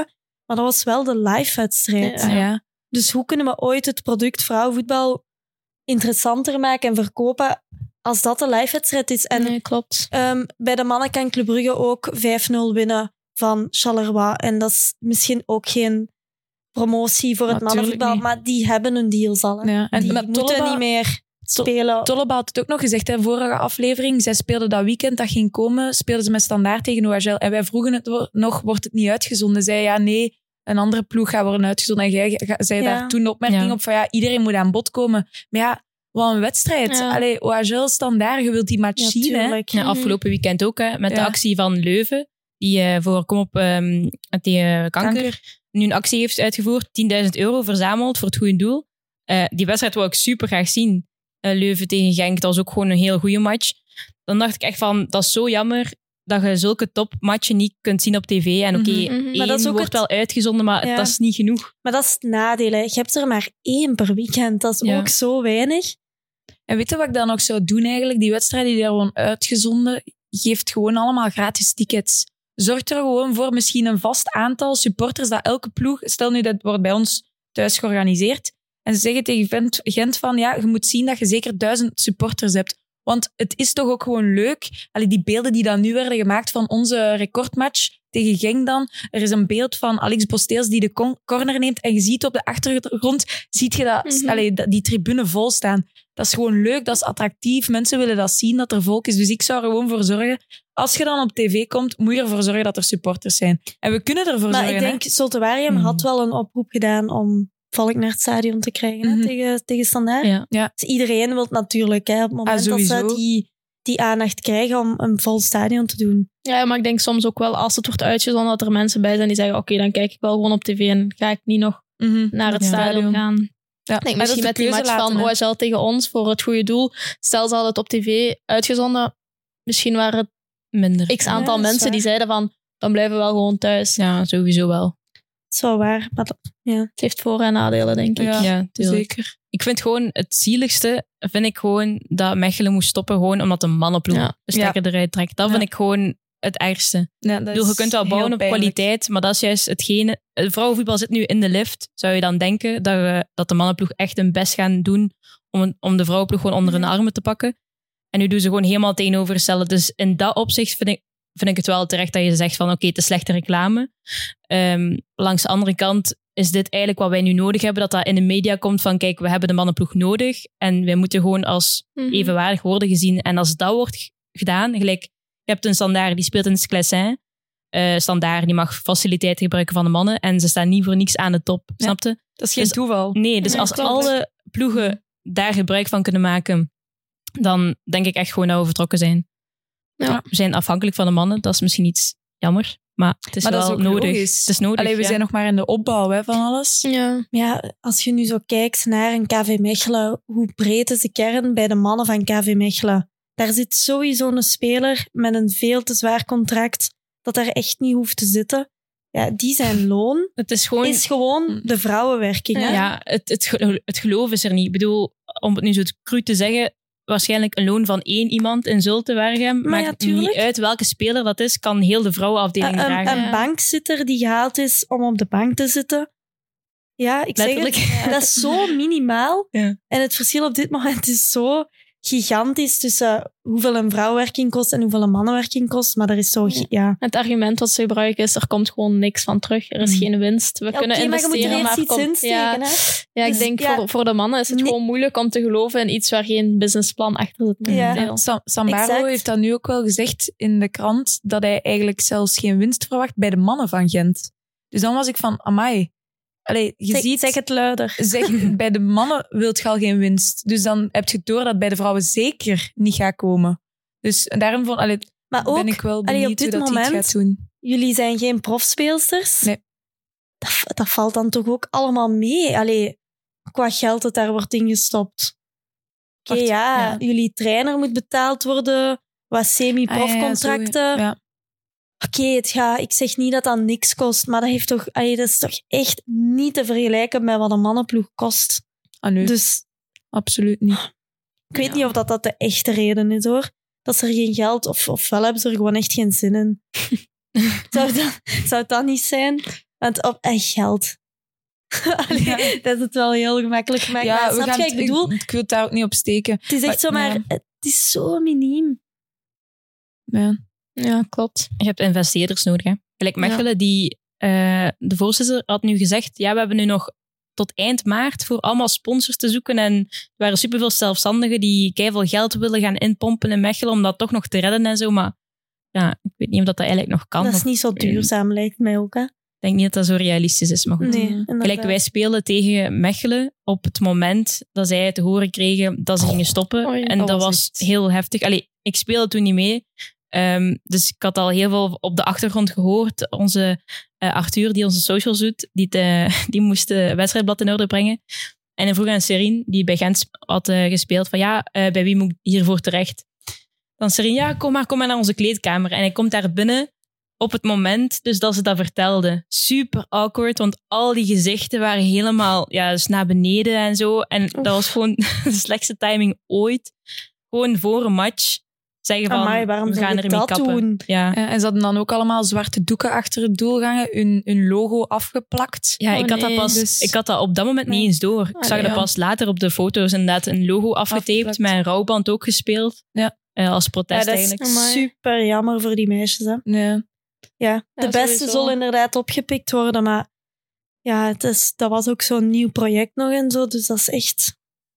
Maar dat was wel de live-wedstrijd. Ja. Ah, ja. Dus hoe kunnen we ooit het product vrouwenvoetbal interessanter maken en verkopen als dat de live-wedstrijd is? En Nee, klopt. um, bij de mannen kan Club Brugge ook vijf nul winnen van Charleroi. En dat is misschien ook geen promotie voor het Natuurlijk mannenvoetbal, niet. maar die hebben hun deals al. Hè. Ja. En Die met moeten Tolleba- niet meer spelen. Tolleba had het ook nog gezegd in de vorige aflevering. Zij speelden dat weekend dat ging komen, speelden ze met Standaard tegen O H L. En wij vroegen het wo- nog, wordt het niet uitgezonden? Zij, ja, nee, een andere ploeg gaat worden uitgezonden. En jij ga- zei Ja. daar toen de opmerking Ja. op van, ja, iedereen moet aan bod komen. Maar ja, wat een wedstrijd. Ja. Allee, O H L Standaard, je wilt die match Ja, zien, hè? tuurlijk. Ja, afgelopen weekend ook, hè, met de Ja. actie van Leuven, die eh, voor Kom op um, tegen kanker, Kanker. nu een actie heeft uitgevoerd, tienduizend euro verzameld voor het goede doel. Uh, die wedstrijd wou ik super graag zien. Uh, Leuven tegen Genk, dat was ook gewoon een heel goede match. Dan dacht ik echt van, dat is zo jammer dat je zulke topmatchen niet kunt zien op tv. En oké, okay, Mhm, mhm. één Maar dat is ook wordt het- wel uitgezonden, maar Ja. dat is niet genoeg. Maar dat is het nadeel. Hè. Je hebt er maar één per weekend. Dat is Ja. ook zo weinig. En weet je wat ik dan nog zou doen eigenlijk? Die wedstrijden die daar gewoon uitgezonden, geeft gewoon allemaal gratis tickets. Zorg er gewoon voor misschien een vast aantal supporters dat elke ploeg... Stel nu, dat wordt bij ons thuis georganiseerd. En ze zeggen tegen Gent, Gent van, ja, je moet zien dat je zeker duizend supporters hebt. Want het is toch ook gewoon leuk. Allee, die beelden die dan nu werden gemaakt van onze recordmatch tegen Genk dan. Er is een beeld van Alex Bosteels die de con- corner neemt. En je ziet op de achtergrond, ziet je dat, Mhm. allee, dat- die tribune vol staan. Dat is gewoon leuk, dat is attractief. Mensen willen dat zien, dat er volk is. Dus ik zou er gewoon voor zorgen. Als je dan op tv komt, moet je ervoor zorgen dat er supporters zijn. En we kunnen ervoor Maar zorgen. ik denk, Zulte Waregem Mhm. had wel een oproep gedaan om volk naar het stadion te krijgen hè, Mhm. tegen, tegen Standaard. Ja. Ja. Dus iedereen wil natuurlijk hè, op het moment Ah, dat ze sowieso. die, die aandacht krijgen om een vol stadion te doen. Ja, maar ik denk soms ook wel, als het wordt uitgezonden, dat er mensen bij zijn die zeggen, oké, dan kijk ik wel gewoon op tv en ga ik niet nog Mhm. naar het Ja. stadion gaan. Ja. Ik denk Maar dat misschien is met de die keuze match laten, van hè. O H L tegen ons voor het goede doel. Stel, ze hadden het op tv uitgezonden. Misschien waren het Minder. x aantal Ja, dat is mensen die waar. zeiden van, dan blijven we wel gewoon thuis. Ja, sowieso wel. Dat is wel waar. Maar dat, ja. Het heeft voor- en nadelen, denk ik. Ja. Ja, tuurlijk. Zeker. Ik vind gewoon het zieligste, vind ik gewoon dat Mechelen moest stoppen, gewoon omdat de mannenploeg Ja. de stekker eruit trekt. Dat Ja. vind ik gewoon het ergste. Ja, Ik bedoel, je kunt wel bouwen op kwaliteit, maar dat is juist hetgene. Het vrouwenvoetbal zit nu in de lift. Zou je dan denken dat, we, dat de mannenploeg echt hun best gaan doen om, om de vrouwenploeg gewoon onder hun armen te pakken? En nu doen ze gewoon helemaal tegenovergestelde. Dus in dat opzicht vind ik, vind ik het wel terecht dat je zegt van oké, okay, het is slechte reclame. Um, langs de andere kant is dit eigenlijk wat wij nu nodig hebben, dat dat in de media komt van kijk, we hebben de mannenploeg nodig en wij moeten gewoon als Mhm. evenwaardig worden gezien. En als dat wordt g- gedaan, gelijk, je hebt een Standaard die speelt in het Classin. Uh, Standaard die mag faciliteiten gebruiken van de mannen en ze staan niet voor niks aan de top, Ja. snapte? Dat is geen Dus- toeval. Nee, dus Nee, als klopt. alle ploegen daar gebruik van kunnen maken, dan denk ik echt gewoon dat we vertrokken zijn. Ja. We zijn afhankelijk van de mannen, dat is misschien iets jammer, maar het is Maar dat wel is ook nodig. logisch. Het is nodig, Allee, we ja. zijn nog maar in de opbouw hè, van alles. Ja. Ja, als je nu zo kijkt naar een K V Mechelen, hoe breed is de kern bij de mannen van K V Mechelen? Daar zit sowieso een speler met een veel te zwaar contract dat daar echt niet hoeft te zitten. Ja, die zijn loon Het is gewoon... is gewoon de vrouwenwerking. Hè? Ja, het, het, ge- het geloof is er niet. Ik bedoel, om het nu zo cru te zeggen, waarschijnlijk een loon van één iemand in Zulte Waregem. Maar ja, Maakt tuurlijk. niet uit welke speler dat is, kan heel de vrouwenafdeling Een, dragen. een Ja. bankzitter die gehaald is om op de bank te zitten. Ja, ik zeg Letterlijk. het. Dat is zo minimaal. Ja. En het verschil op dit moment is zo gigantisch tussen hoeveel een vrouwenwerking kost en hoeveel een mannenwerking kost. Maar er is zo... Ja. Ja. Het argument wat ze gebruiken is, er komt gewoon niks van terug. Er is Mhm. geen winst. We Ja, kunnen oké, maar je moet investeren, er maar eerst er iets komt... in Ja, steken. Hè? ja, ik Dus, denk ja, voor, voor de mannen is het nee. gewoon moeilijk om te geloven in iets waar geen businessplan achter zit. Ja. momenteel. Sam- Sambaro Exact. heeft dat nu ook wel gezegd in de krant, dat hij eigenlijk zelfs geen winst verwacht bij de mannen van Gent. Dus dan was ik van, amai. Allee, je Zeg, ziet... zeg het luider. Zeg, bij de mannen wilt je al geen winst. Dus dan heb je door dat bij de vrouwen zeker niet gaat komen. Dus daarom vond, allee, Maar ook, ben ik wel allee, benieuwd op dit hoe dat hij het moment- gaat doen. jullie zijn geen profspeelsters. Nee. Dat, dat valt dan toch ook allemaal mee? Allee, qua geld dat daar wordt ingestopt. Oké, Wacht, ja, ja. jullie trainer moet betaald worden. Wat semi-profcontracten. Ah, ja, zo, ja. Oké, het gaat, ik zeg niet dat dat niks kost, maar dat, heeft toch, allee, dat is toch echt niet te vergelijken met wat een mannenploeg kost. Ah, nee, Dus absoluut niet. ik weet Ja. niet of dat, dat de echte reden is, hoor. Dat ze er geen geld, of, ofwel hebben ze er gewoon echt geen zin in. zou, dat, zou dat niet zijn? Want op en geld. Allee, Ja. dat is het wel heel gemakkelijk gemaakt. Ja, maar we snap gaan je wat ik bedoel? Ik, ik wil het daar ook niet op steken. Het is echt zo Maar- maar... ja. Het is zo miniem. Ja. Ja, klopt. Je hebt investeerders nodig. Hè? Gelijk Mechelen, die, eh, de voorzitter had nu gezegd, ja, we hebben nu nog tot eind maart voor allemaal sponsors te zoeken. En er waren superveel zelfstandigen die keiveel geld willen gaan inpompen in Mechelen om dat toch nog te redden en zo. Maar ja, ik weet niet of dat, dat eigenlijk nog kan. Dat is Of- niet zo duurzaam, lijkt mij ook. Hè? Ik denk niet dat dat zo realistisch is, maar goed. Nee, Mm. inderdaad. Gelijk, wij spelen tegen Mechelen op het moment dat zij te horen kregen dat ze gingen stoppen. Oei, en dat dat was was echt- heel heftig. Allee, ik speelde toen niet mee. Ehm, dus ik had al heel veel op de achtergrond gehoord. Onze eh, Arthur, die onze socials doet, die, te, die moest de wedstrijdblad in orde brengen. En hij vroeg aan Serine, die bij Gent had eh, gespeeld, van ja, eh, bij wie moet ik hiervoor terecht? Dan Serine, ja, kom maar, kom maar naar onze kleedkamer. En hij komt daar binnen op het moment dus dat ze dat vertelde. Super awkward, want al die gezichten waren helemaal ja, dus naar beneden en zo. En dat was gewoon de slechtste timing ooit. Gewoon voor een match zeggen van, Amai, waarom we zou gaan je ermee dat kappen. doen? Ja. Ja, en ze hadden dan ook allemaal zwarte doeken achter het doel gangen, hun, hun logo afgeplakt. Ja, Oh, ik, had dat nee, pas, dus- ik had dat op dat moment niet Nee. eens door. Ik Ah, zag ja. dat pas later op de foto's inderdaad een logo afgetaped, Afgeplakt. met een rouwband ook gespeeld. Ja. Eh, als Ja, protest dat is eigenlijk. Amai. super jammer voor die meisjes. Hè? Ja. Ja, de Ja, beste sowieso. zullen inderdaad opgepikt worden, maar ja, het is, dat was ook zo'n nieuw project nog en zo, dus dat is echt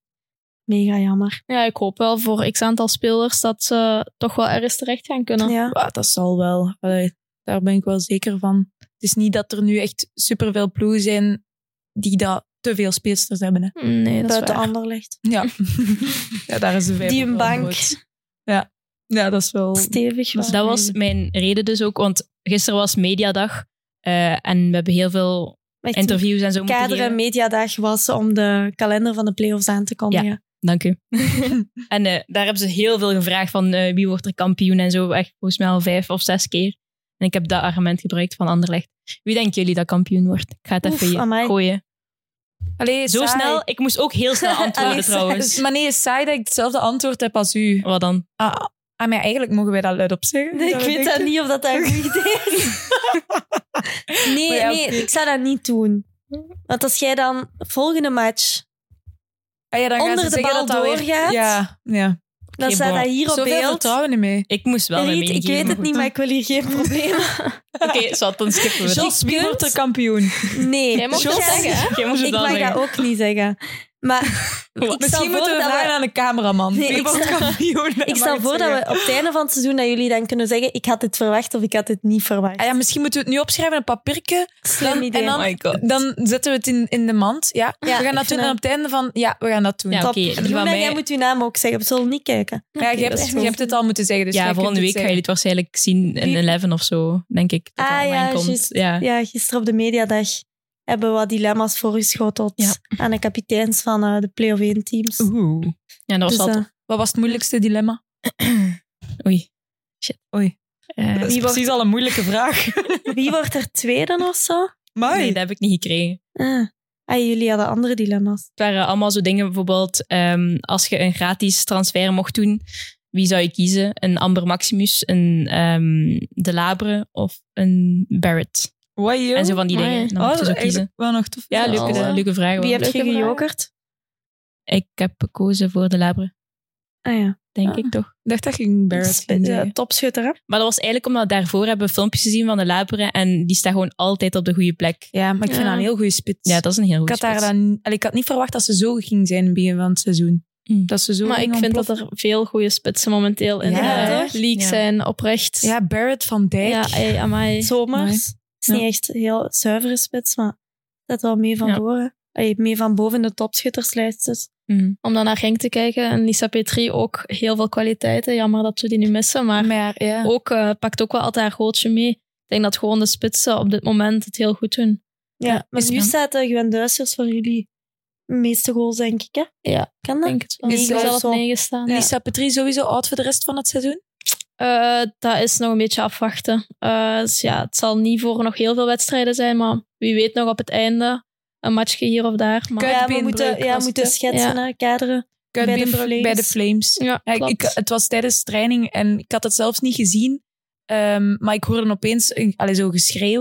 mega jammer. Ja, ik hoop wel voor x aantal spelers dat ze toch wel ergens terecht gaan kunnen. Ja. Ja, dat zal wel. Allee, daar ben ik wel zeker van. Het is niet dat er nu echt superveel ploegen zijn die dat te veel speelsters hebben. Hè. Nee, dat is Buiten waar. Anderlecht. Ja. Ja, daar is de vijf Die ook een wel bank. groot. Ja. Ja, dat is wel... Stevig. Dat is wel. Dat was mijn reden dus ook, want gisteren was mediadag eh, en we hebben heel veel Echt, interviews en zo moeten Kader en geven. mediadag was om de kalender van de play-offs aan te kondigen. Dank u. En eh, daar hebben ze heel veel gevraagd van eh, wie wordt er kampioen en zo. Echt volgens mij al vijf of zes keer. En ik heb dat argument gebruikt van Anderlecht. Wie denken jullie dat kampioen wordt? Ik ga het Oef, even je- amai. gooien. Allee, Zo saai. snel? Ik moest ook heel snel antwoorden Allee, trouwens. Maar nee, saai dat ik hetzelfde antwoord heb als u. Wat dan? Ah, ah, maar eigenlijk mogen wij dat luidop zeggen. Nee, ik Dat we weet denken. dat niet of dat dat een goed is. Nee, Maar ja, nee, oké. ik zou dat niet doen. Want als jij dan volgende match, Ah, ja, dan gaan onder ze de zeggen bal dat dat weer- doorgaat, Ja, ja. dan Oké, staat bon. dat hier op Zoveel beeld. vertrouwen in mij. Ik moest wel mijn Riet, mening ik weet geven, het maar niet, goed. maar ik wil hier geen probleem. Oké, zwart, dan skippen we dat. Jos, wie wordt er kampioen? Nee, Jij mag ik dat ga- zeggen, hè? Jij moest het Ik wel mag zeggen. dat ook niet zeggen. Maar ik stel Misschien voor moeten we dat vragen we- aan de cameraman. Nee, Wie ik wordt stel- kampioen? Ik Mag stel het voor dat zeggen? we op het einde van het seizoen dat jullie dan kunnen zeggen ik had dit verwacht of ik had dit niet verwacht. Ah ja, misschien moeten we het nu opschrijven op een papiertje. Slim Dan- idee. En dan, Oh my God. dan zetten we het in, in de mand. Ja, Ja, we gaan ik dat vind doen. En dat- op het einde van... Ja, we gaan dat doen. Ja, Top. oké, die van Luna, mij- jij moet uw naam ook zeggen. We zullen niet kijken. Maar ja, je, Oké, hebt, dat is je goed. hebt het al moeten zeggen. Dus Ja, jij volgende kunt week het ga je het waarschijnlijk zien in Wie- elf of zo, denk ik. Dat Ah dat online ja, komt. juist. Ja. Ja, gisteren op de mediadag hebben we wat dilemma's voorgeschoteld Ja. aan de kapiteins van eh, de play-off één teams. Oeh. Ja, dat was Dus, wel eh, tof. Wat was het moeilijkste dilemma? Oei. Oei. Eh, Dat is Wie wordt- precies al een moeilijke vraag. wie wordt er tweede of zo? nee, dat heb ik niet gekregen. Ah. Ah, jullie hadden andere dilemma's. Het waren allemaal zo dingen, bijvoorbeeld ehm, als je een gratis transfer mocht doen, wie zou je kiezen? Een Amber Maximus, een ehm, De Labre of een Barrett? Wat, joh? En zo van die Amai. dingen. Dan Oh, moet je dat zo is kiezen. eigenlijk wel nog tof. Ja, Ja, leuke, oh. leuke vraag. Wie wel. heb je leuke vraag. gejokerd? Ik heb gekozen voor De Labre, Ah ja. denk Ah. ik toch. Ik dacht dat ging Barrett Ja, ging zeggen. topschutter, hè? Maar dat was eigenlijk omdat daarvoor hebben we filmpjes gezien van De Labre en die staat gewoon altijd op de goede plek. Ja, maar ik vind Ja. dat een heel goede spits. Ja, dat is een heel ik, goed had daar dan, allee, ik had niet verwacht dat ze zo ging zijn in het begin van het seizoen. Mm. Dat ze zo Maar ging ik vind dat ontploffen. er veel goede spitsen momenteel in Ja, de toch? league Ja. zijn, oprecht. Ja, Barrett van Dijk. ja ey, amai. Zomers. Nee. Het is niet echt een heel zuivere spits, maar dat wel mee van Ja. voren. Allee, mee van boven de topschutterslijst. Dus. Mm. Om dan naar Genk te kijken. En Lisa Petrie ook heel veel kwaliteiten. Jammer dat we die nu missen. Maar Maar ja. ook, eh, pakt ook wel altijd haar goaltje mee. Ik denk dat gewoon de spitsen op dit moment het heel goed doen. Ja, maar is nu wel- staat uh, Gwen Duisters voor jullie meeste goals, denk ik. Hè? Ja, Kan ik dat? denk het wel. Is Ik dat zal op zo? negen staan. Ja. Lisa Petrie sowieso oud voor de rest van het seizoen? Eh, dat is nog een beetje afwachten. Eh, dus ja, het zal niet voor nog heel veel wedstrijden zijn. Maar wie weet nog op het einde een matchje hier of daar. Maar, Kijk, Ja, we Kuitbeenbreuk moeten, ja, was moeten het, hè? schetsen, Ja. hè, kaderen. Bij Bij de, de Flames. bij de Flames. ja, Ja, ik, klopt. ik- het was tijdens training en ik had het zelfs niet gezien. Ehm, maar ik hoorde opeens een, allee, zo geschreeuw.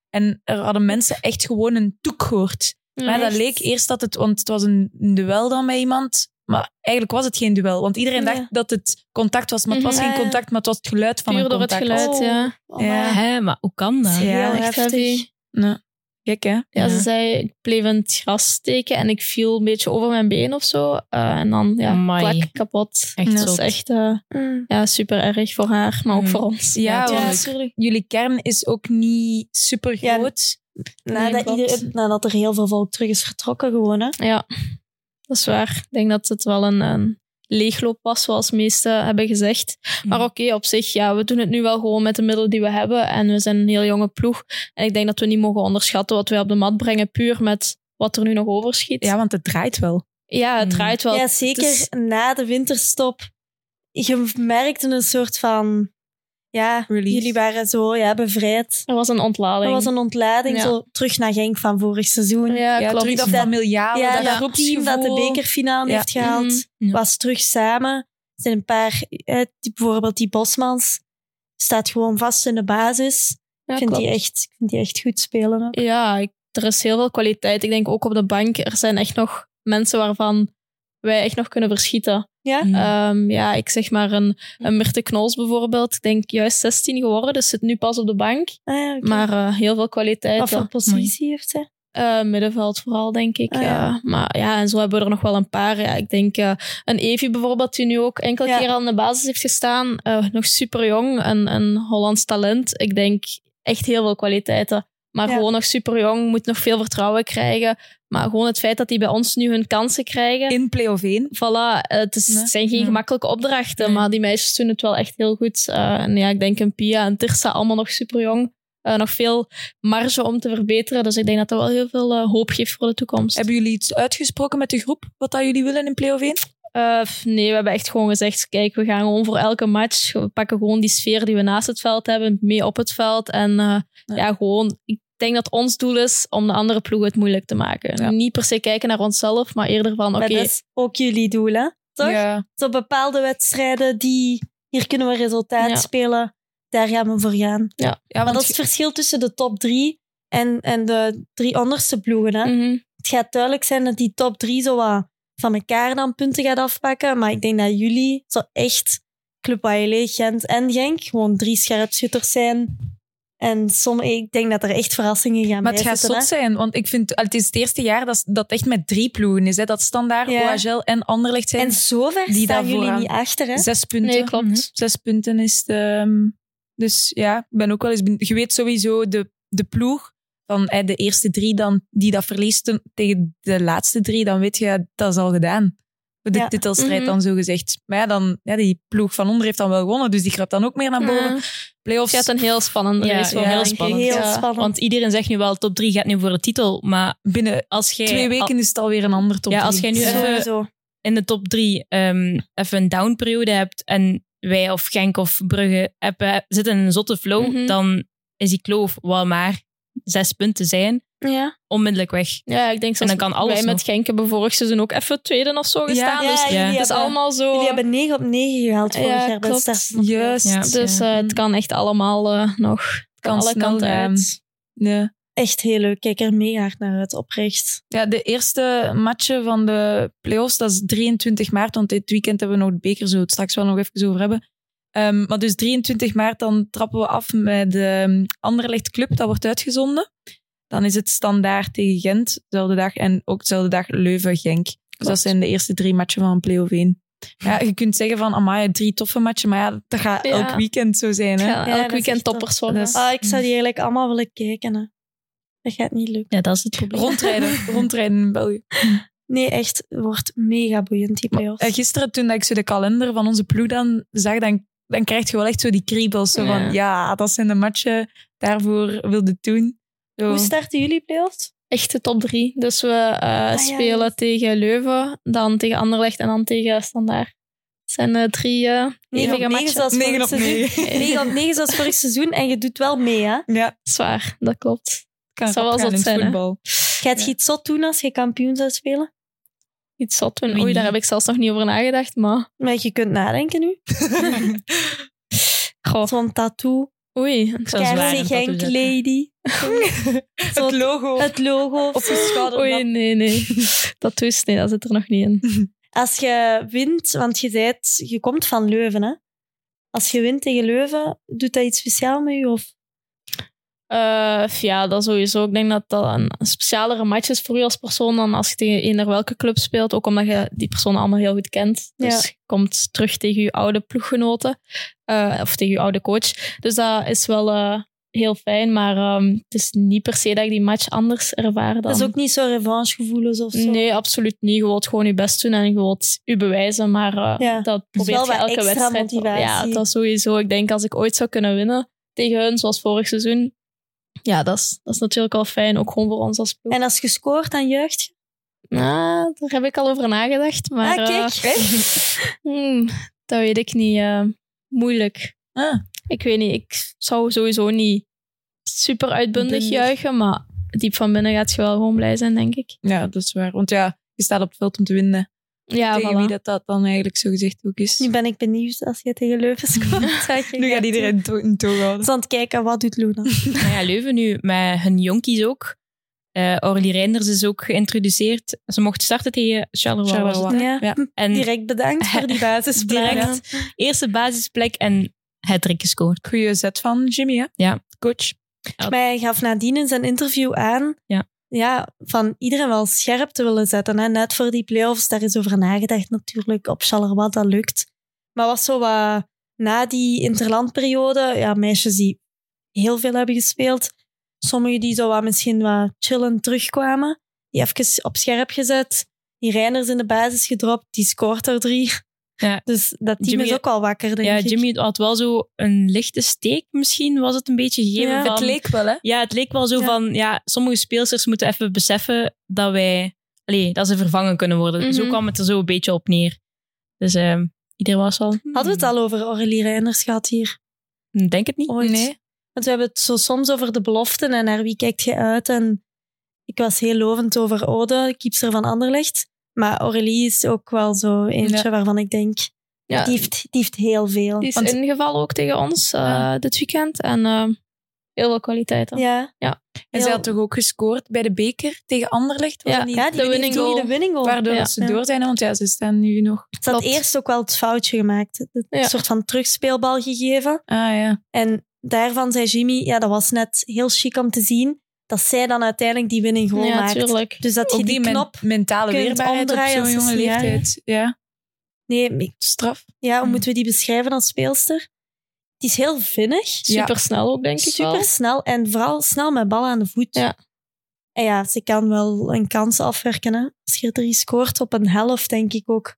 En er hadden mensen echt gewoon een toek gehoord. Ja, Maar dat echt? leek eerst dat het... Want het was een duel dan met iemand. Maar eigenlijk was het geen duel. Want iedereen Nee. dacht dat het contact was. Maar het was Mhm. geen Ah, ja. contact, maar het was het geluid van Puur een door het contact. geluid, Oh. ja. Oh, Ja. maar- Hè, maar hoe kan dat? Heel Ja, echt heftig. heavy. Nee. Gek, hè? Ja, Ja. ze zei, ik bleef in het gras steken en ik viel een beetje over mijn been of zo. Uh, en dan, ja, Amai. klak, kapot. Echt dat is zot. echt uh, Mm. ja, super erg voor haar, maar ook Mm. voor ons. Ja, Ja, want tuurlijk. jullie kern is ook niet super groot. Nadat, klopt. iedereen, nadat er heel veel volk terug is vertrokken gewoon. Hè. Ja, dat is waar. Ik denk dat het wel een, een leegloop was, zoals meesten hebben gezegd. Maar oké, op zich, ja, we doen het nu wel gewoon met de middelen die we hebben. En we zijn een heel jonge ploeg. En ik denk dat we niet mogen onderschatten wat wij op de mat brengen, puur met wat er nu nog overschiet. Ja, want het draait wel. Ja, het Mm. draait wel. Ja, Het zeker is- na de winterstop. Je merkte een soort van... Ja, Release. jullie waren zo ja, bevrijd. er was een ontlading. Er was een ontlading, Ja. zo terug naar Genk van vorig seizoen. Ja, Ja, klopt. terug dat Dat- familiale, Ja, dat dat groepsgevoel. team dat de bekerfinale Ja. heeft gehaald, Mhm. Ja. was terug samen. Er zijn een paar, eh, die, bijvoorbeeld die Bosmans, staat gewoon vast in de basis. Ja, ik, vind die klopt. echt, ik vind die echt goed spelen. Ook. Ja, ik- er is heel veel kwaliteit. Ik denk ook op de bank, er zijn echt nog mensen waarvan wij echt nog kunnen verschieten. Ja? Mm. Ehm, ja, ik zeg maar een, een Mirte Knols bijvoorbeeld. Ik denk juist zestien geworden, dus zit nu pas op de bank. Ah, ja, oké. Maar eh, heel veel kwaliteit. Wat voor positie heeft zij? Eh, middenveld vooral, denk ik. Ah, ja. ja. Maar ja, en zo hebben we er nog wel een paar. Ja, ik denk eh, een Evie bijvoorbeeld, die nu ook enkele Ja. keer al in de basis heeft gestaan. Eh, nog super jong, een, een Hollands talent. Ik denk echt heel veel kwaliteiten. Maar Ja. gewoon nog super jong, moet nog veel vertrouwen krijgen. Maar gewoon het feit dat die bij ons nu hun kansen krijgen. In play-off één. Voilà, eh, het, is, Nee. het zijn geen Ja. gemakkelijke opdrachten, Nee. maar die meisjes doen het wel echt heel goed. Eh, en ja, ik denk een Pia en Tirsa, allemaal nog super jong. Uh, nog veel marge om te verbeteren. Dus ik denk dat dat wel heel veel uh, hoop geeft voor de toekomst. Hebben jullie iets uitgesproken met de groep? Wat dat jullie willen in play-off één? Uh, nee, we hebben echt gewoon gezegd, kijk, we gaan gewoon voor elke match, we pakken gewoon die sfeer die we naast het veld hebben, mee op het veld. En uh, ja. ja, gewoon, ik denk dat ons doel is om de andere ploegen het moeilijk te maken. Ja. Niet per se kijken naar onszelf, maar eerder van, oké. Okay, dat is ook jullie doel, hè? Toch? Ja. Zo bepaalde wedstrijden die, hier kunnen we resultaat Ja. spelen, daar gaan we voor gaan. Ja, Ja, maar want dat is het verschil tussen de top drie en, en de drie onderste ploegen, hè? Mm-hmm. Het gaat duidelijk zijn dat die top drie zo wat van elkaar dan punten gaat afpakken. Maar ik denk dat jullie zo echt Club A L E, Gent en Genk gewoon drie scherpschutters zijn. En sommige, ik denk dat er echt verrassingen gaan Maar het bij gaat zitten, zot hè. zijn, want ik vind het is het eerste jaar dat dat echt met drie ploegen is. Hè. Dat Standaard, Ja. O H L en Anderlecht zijn. En zover die staan daar jullie vooraan. niet achter, hè? Zes punten. Nee, klopt. Zes punten is het. Um, dus ja, ik ben ook wel eens benieuwd. Je weet sowieso de, de ploeg van eh, de eerste drie dan, die dat verliest tegen de laatste drie, dan weet je, dat is al gedaan. De Ja. titelstrijd Mhm. dan zo gezegd. Maar ja, dan, ja, die ploeg van onder heeft dan wel gewonnen, dus die kruipt dan ook meer naar boven. Mm. Playoffs. Het gaat een heel spannende Ja, race ja, worden, heel denk ik. spannend. Heel Ja. spannend. Want iedereen zegt nu wel, top drie gaat nu voor de titel. Maar binnen als jij... twee weken is het alweer een ander top Ja, drie. als jij nu even- Sowieso. in de top drie um, even een downperiode hebt en wij of Genk of Brugge hebben, zitten in een zotte flow, Mhm. dan is die kloof wel maar zes punten zijn, Ja. onmiddellijk weg. Ja, ik denk En zelfs dan kan alles wij nog. met Genk hebben vorig seizoen ook even tweede of zo gestaan. Ja, dus jullie ja. het is hebben- allemaal zo... Jullie hebben negen op negen gehaald vorig Ja, jaar bij klopt. Start. Juist. Ja. Dus Ja. uh, het kan echt allemaal uh, nog het kan Kan alle snel kanten gaan. uit. Ja. Echt heel leuk. Kijk er mega hard naar uit, oprecht. Ja, de eerste matchen van de play-offs, dat is drieëntwintig maart, want dit weekend hebben we nog de beker, zo het straks wel nog even over hebben. Um, maar dus drieëntwintig maart, dan trappen we af met de um, Anderlecht Club, dat wordt uitgezonden. Dan is het Standaard tegen Gent, dezelfde dag, en ook dezelfde dag Leuven-Genk. Dus dat zijn de eerste drie matchen van play-off één. Ja, je kunt zeggen van, amai, drie toffe matchen, maar ja, dat gaat Ja. elk weekend zo zijn. Hè? Ja, Ja, elk dat is weekend echt toppers wel- worden. dat is- Ah, ik zou die eigenlijk allemaal willen kijken. Hè. Dat gaat niet lukken. Ja, dat is het probleem. Rondrijden, rondrijden in België. Nee, echt. Het wordt mega boeiend, die play-offs. Uh, gisteren, toen dat ik zo de kalender van onze ploeg dan zag, dan, dan krijg je wel echt zo die kriebels. Zo van, Ja. ja, dat zijn de matchen, daarvoor wilde het doen. Zo. Hoe starten jullie play-offs? Echte top drie. Dus we uh, ja. spelen tegen Leuven, dan tegen Anderlecht en dan tegen Standaard. Het zijn uh, drie uh, negen hevige op negen matchen. zoals Negen vorig op seizoen. negen. negen op negen zoals vorig seizoen. En je doet wel mee, hè? Ja, Zwaar, dat klopt. kan Zou wel rap gaan zot in zijn, hè? voetbal. Gaat je Ja. iets zot doen als je kampioen zou spelen? Iets zot doen. Wie Oei, niet? daar heb ik zelfs nog niet over nagedacht, maar... Maar je kunt nadenken nu. Goh, Zo'n tattoo. oei. zou zwaar K C een tattoo Genk zetten. Lady. Het logo Het logo. op je schouder. Oei, nee, nee. Dat twist, nee, dat zit er nog niet in. Als je wint, want je zei het, je komt van Leuven, hè? Als je wint tegen Leuven, doet dat iets speciaals met je? Of? Uh, ja, dat sowieso. Ik denk dat dat een specialere match is voor je als persoon dan als je tegen eender welke club speelt. Ook omdat je die personen allemaal heel goed kent. Dus Ja. je komt terug tegen je oude ploeggenoten. Uh, of tegen je oude coach. Dus dat is wel uh, heel fijn. Maar um, het is niet per se dat ik die match anders ervaar dan... Dat is ook niet zo revanchegevoelens of zo? Nee, absoluut niet. Je wilt gewoon je best doen en je wilt je bewijzen. Maar uh, Ja. dat Dus probeert wel je wat elke extra wedstrijd. motivatie. Ja, dat is sowieso. Ik denk als ik ooit zou kunnen winnen tegen hun, zoals vorig seizoen. Ja, dat is, dat is natuurlijk al fijn. Ook gewoon voor ons als ploeg. En als je scoort, dan juicht je? Nou, daar heb ik al over nagedacht. Maar Ah, kijk. uh, hmm, dat weet ik niet. Uh, moeilijk. Ah. Ik weet niet. Ik zou sowieso niet super uitbundig Bundig. juichen. Maar diep van binnen gaat je wel gewoon blij zijn, denk ik. Ja, dat is waar. Want ja, je staat op het veld om te winnen. Ja, Tegen voilà. wie dat, dat dan eigenlijk zo gezegd ook is. Nu ben ik benieuwd als je tegen Leuven scoort. wat je Nu gaat gaat iedereen to- een toog doen. houden. Dus aan het kijken, wat doet Luna? Nou ja, Leuven nu met hun jonkies ook. Uh, Orly Reinders is ook geïntroduceerd. Ze mochten starten tegen Charleroi. Charleroi. was het, hè? Ja. Ja. En Direct bedankt voor die basisplek. direct eerste basisplek en hat-trick gescoord. Goeie zet van Jimmy, hè? Ja. Coach. Maar hij gaf nadien in zijn interview aan Ja. Ja, van iedereen wel scherp te willen zetten. Hè? Net voor die play-offs, daar is over nagedacht natuurlijk. Op Charleroi, dat lukt. Maar was zo wat na die interlandperiode, ja, meisjes die heel veel hebben gespeeld. Sommigen die zo wat misschien wat chillen terugkwamen. Die even op scherp gezet. Die Reiners in de basis gedropt. Die scoort er drie. Ja. Dus dat team Jimmy- is ook al wakker, denk Ja, ik. Jimmy had wel zo een lichte steek misschien, was het een beetje gegeven Ja, van... Het leek wel, hè? Ja, het leek wel zo Ja. van... Ja, sommige speelsters moeten even beseffen dat wij... Allee, dat ze vervangen kunnen worden. Mhm. Zo kwam het er zo een beetje op neer. Dus uh, iedereen was al... Hadden we het al over Aurélie Reiners gehad hier? Denk het niet. Ooit? Nee. Want we hebben het zo soms over de beloften en naar wie kijkt je uit. En ik was heel lovend over Ode, keepster van Anderlecht. Maar Aurélie is ook wel zo eentje Ja. waarvan ik denk, Ja, die, heeft, die heeft heel veel. die is Want- ingevallen ook tegen ons uh, Ja. dit weekend. En uh, heel veel kwaliteiten. Ja, En Heel- zij had toch ook gescoord bij de beker tegen Anderlecht? Was Ja. dat niet? ja die de heeft winning toen goal. de winning goal. Waardoor Ja. ze Ja. door zijn, want ja, ze staan nu nog... Ze had Klopt. eerst ook wel het foutje gemaakt. Een Ja. soort van terugspeelbal gegeven. Ah ja. En daarvan zei Jimmy, ja, dat was net heel chic om te zien, dat zij dan uiteindelijk die winning goal Ja, maakt. tuurlijk. Dus dat je Ook die die men- knop... mentale kunt weerbaarheid op omdraaien zo'n als jonge ze- ja. leeftijd. Ja, Nee, ik- straf. ja, hoe Mm. moeten we die beschrijven als speelster? Die is heel vinnig. Super snel ook, denk ik Super wel. snel en vooral snel met bal aan de voet. Ja. En ja, ze kan wel een kans afwerken. Hè? Als je er drie scoort op een helft, denk ik ook.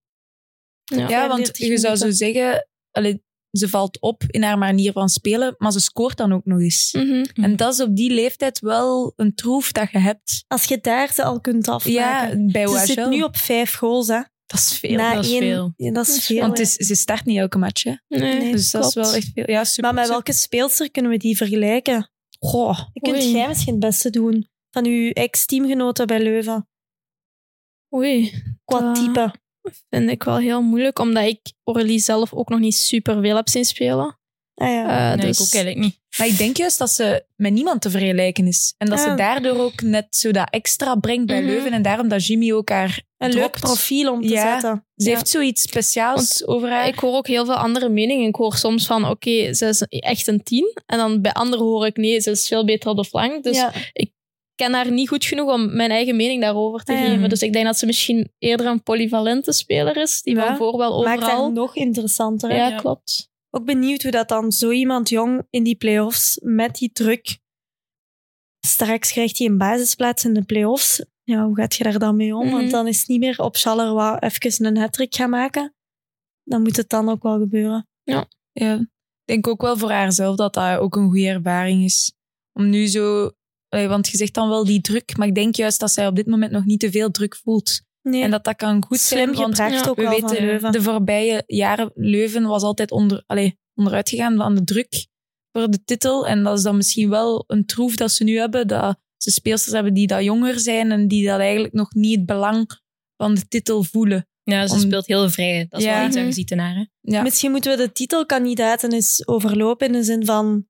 Ja. Ja, want vijfenveertig je zou zo minuten. zeggen... Allee, ze valt op in haar manier van spelen, maar ze scoort dan ook nog eens. Mhm. En dat is op die leeftijd wel een troef dat je hebt. Als je daar ze al kunt Ja, afmaken. bij ze O H L. zit nu op vijf goals. Hè. Dat is veel. Na dat is één- veel. Ja, dat is Dat is veel. Want hè. het is, ze start niet elke match, hè. Nee, Nee, Dus dat is klopt. wel echt veel. Ja, super. Maar met super. welke speelster kunnen we die vergelijken? Goh. Dat kunt Oei. jij misschien het beste doen. Van uw ex-teamgenoten bij Leuven. Oei, Qua Dat- type. vind ik wel heel moeilijk, omdat ik Aurélie zelf ook nog niet super veel heb zien spelen. Ah, ja. Uh, Nee, dus ik ook eigenlijk niet. Maar ik denk juist dat ze met niemand te vergelijken is. En dat Ja. ze daardoor ook net zo dat extra brengt bij Mhm. Leuven. En daarom dat Jimmy ook haar Een dropt. leuk profiel om te Ja. zetten. Ze Ja. heeft zoiets speciaals over haar. ik hoor ook heel veel andere meningen. Ik hoor soms van, oké, ze is echt een tien. En dan bij anderen hoor ik, nee, ze is veel beter op de flank. Dus Ja. ik ken haar niet goed genoeg om mijn eigen mening daarover te Ah, ja. geven. Dus ik denk dat ze misschien eerder een polyvalente speler is, die Ja. van voor wel Maakt haar overal... nog interessanter. hè? Ja, Ja. klopt. Ook benieuwd hoe dat dan zo iemand jong in die play-offs met die druk. Straks krijgt hij een basisplaats in de play-offs. Ja, hoe gaat je daar dan mee om? Mhm. Want dan is het niet meer op Charleroi even een hat-trick gaan maken. Dan moet het dan ook wel gebeuren. Ja, ik denk ook wel voor haarzelf dat dat ook een goede ervaring is. Om nu zo... allee, Want je zegt dan wel die druk, maar ik denk juist dat zij op dit moment nog niet te veel druk voelt. Nee, En dat dat kan goed slim zijn, want gebracht ja, ook we wel weten van Leuven. de voorbije jaren, Leuven was altijd onder, allee, onderuit gegaan aan de druk voor de titel. En dat is dan misschien wel een troef dat ze nu hebben, dat ze speelsters hebben die dat jonger zijn en die dat eigenlijk nog niet het belang van de titel voelen. Ja, ze Om- speelt heel vrij. Dat is Ja. wel iets dat je Mhm. ziet in haar. Hè? Ja. Misschien moeten we de titelkandidaten eens overlopen in de zin van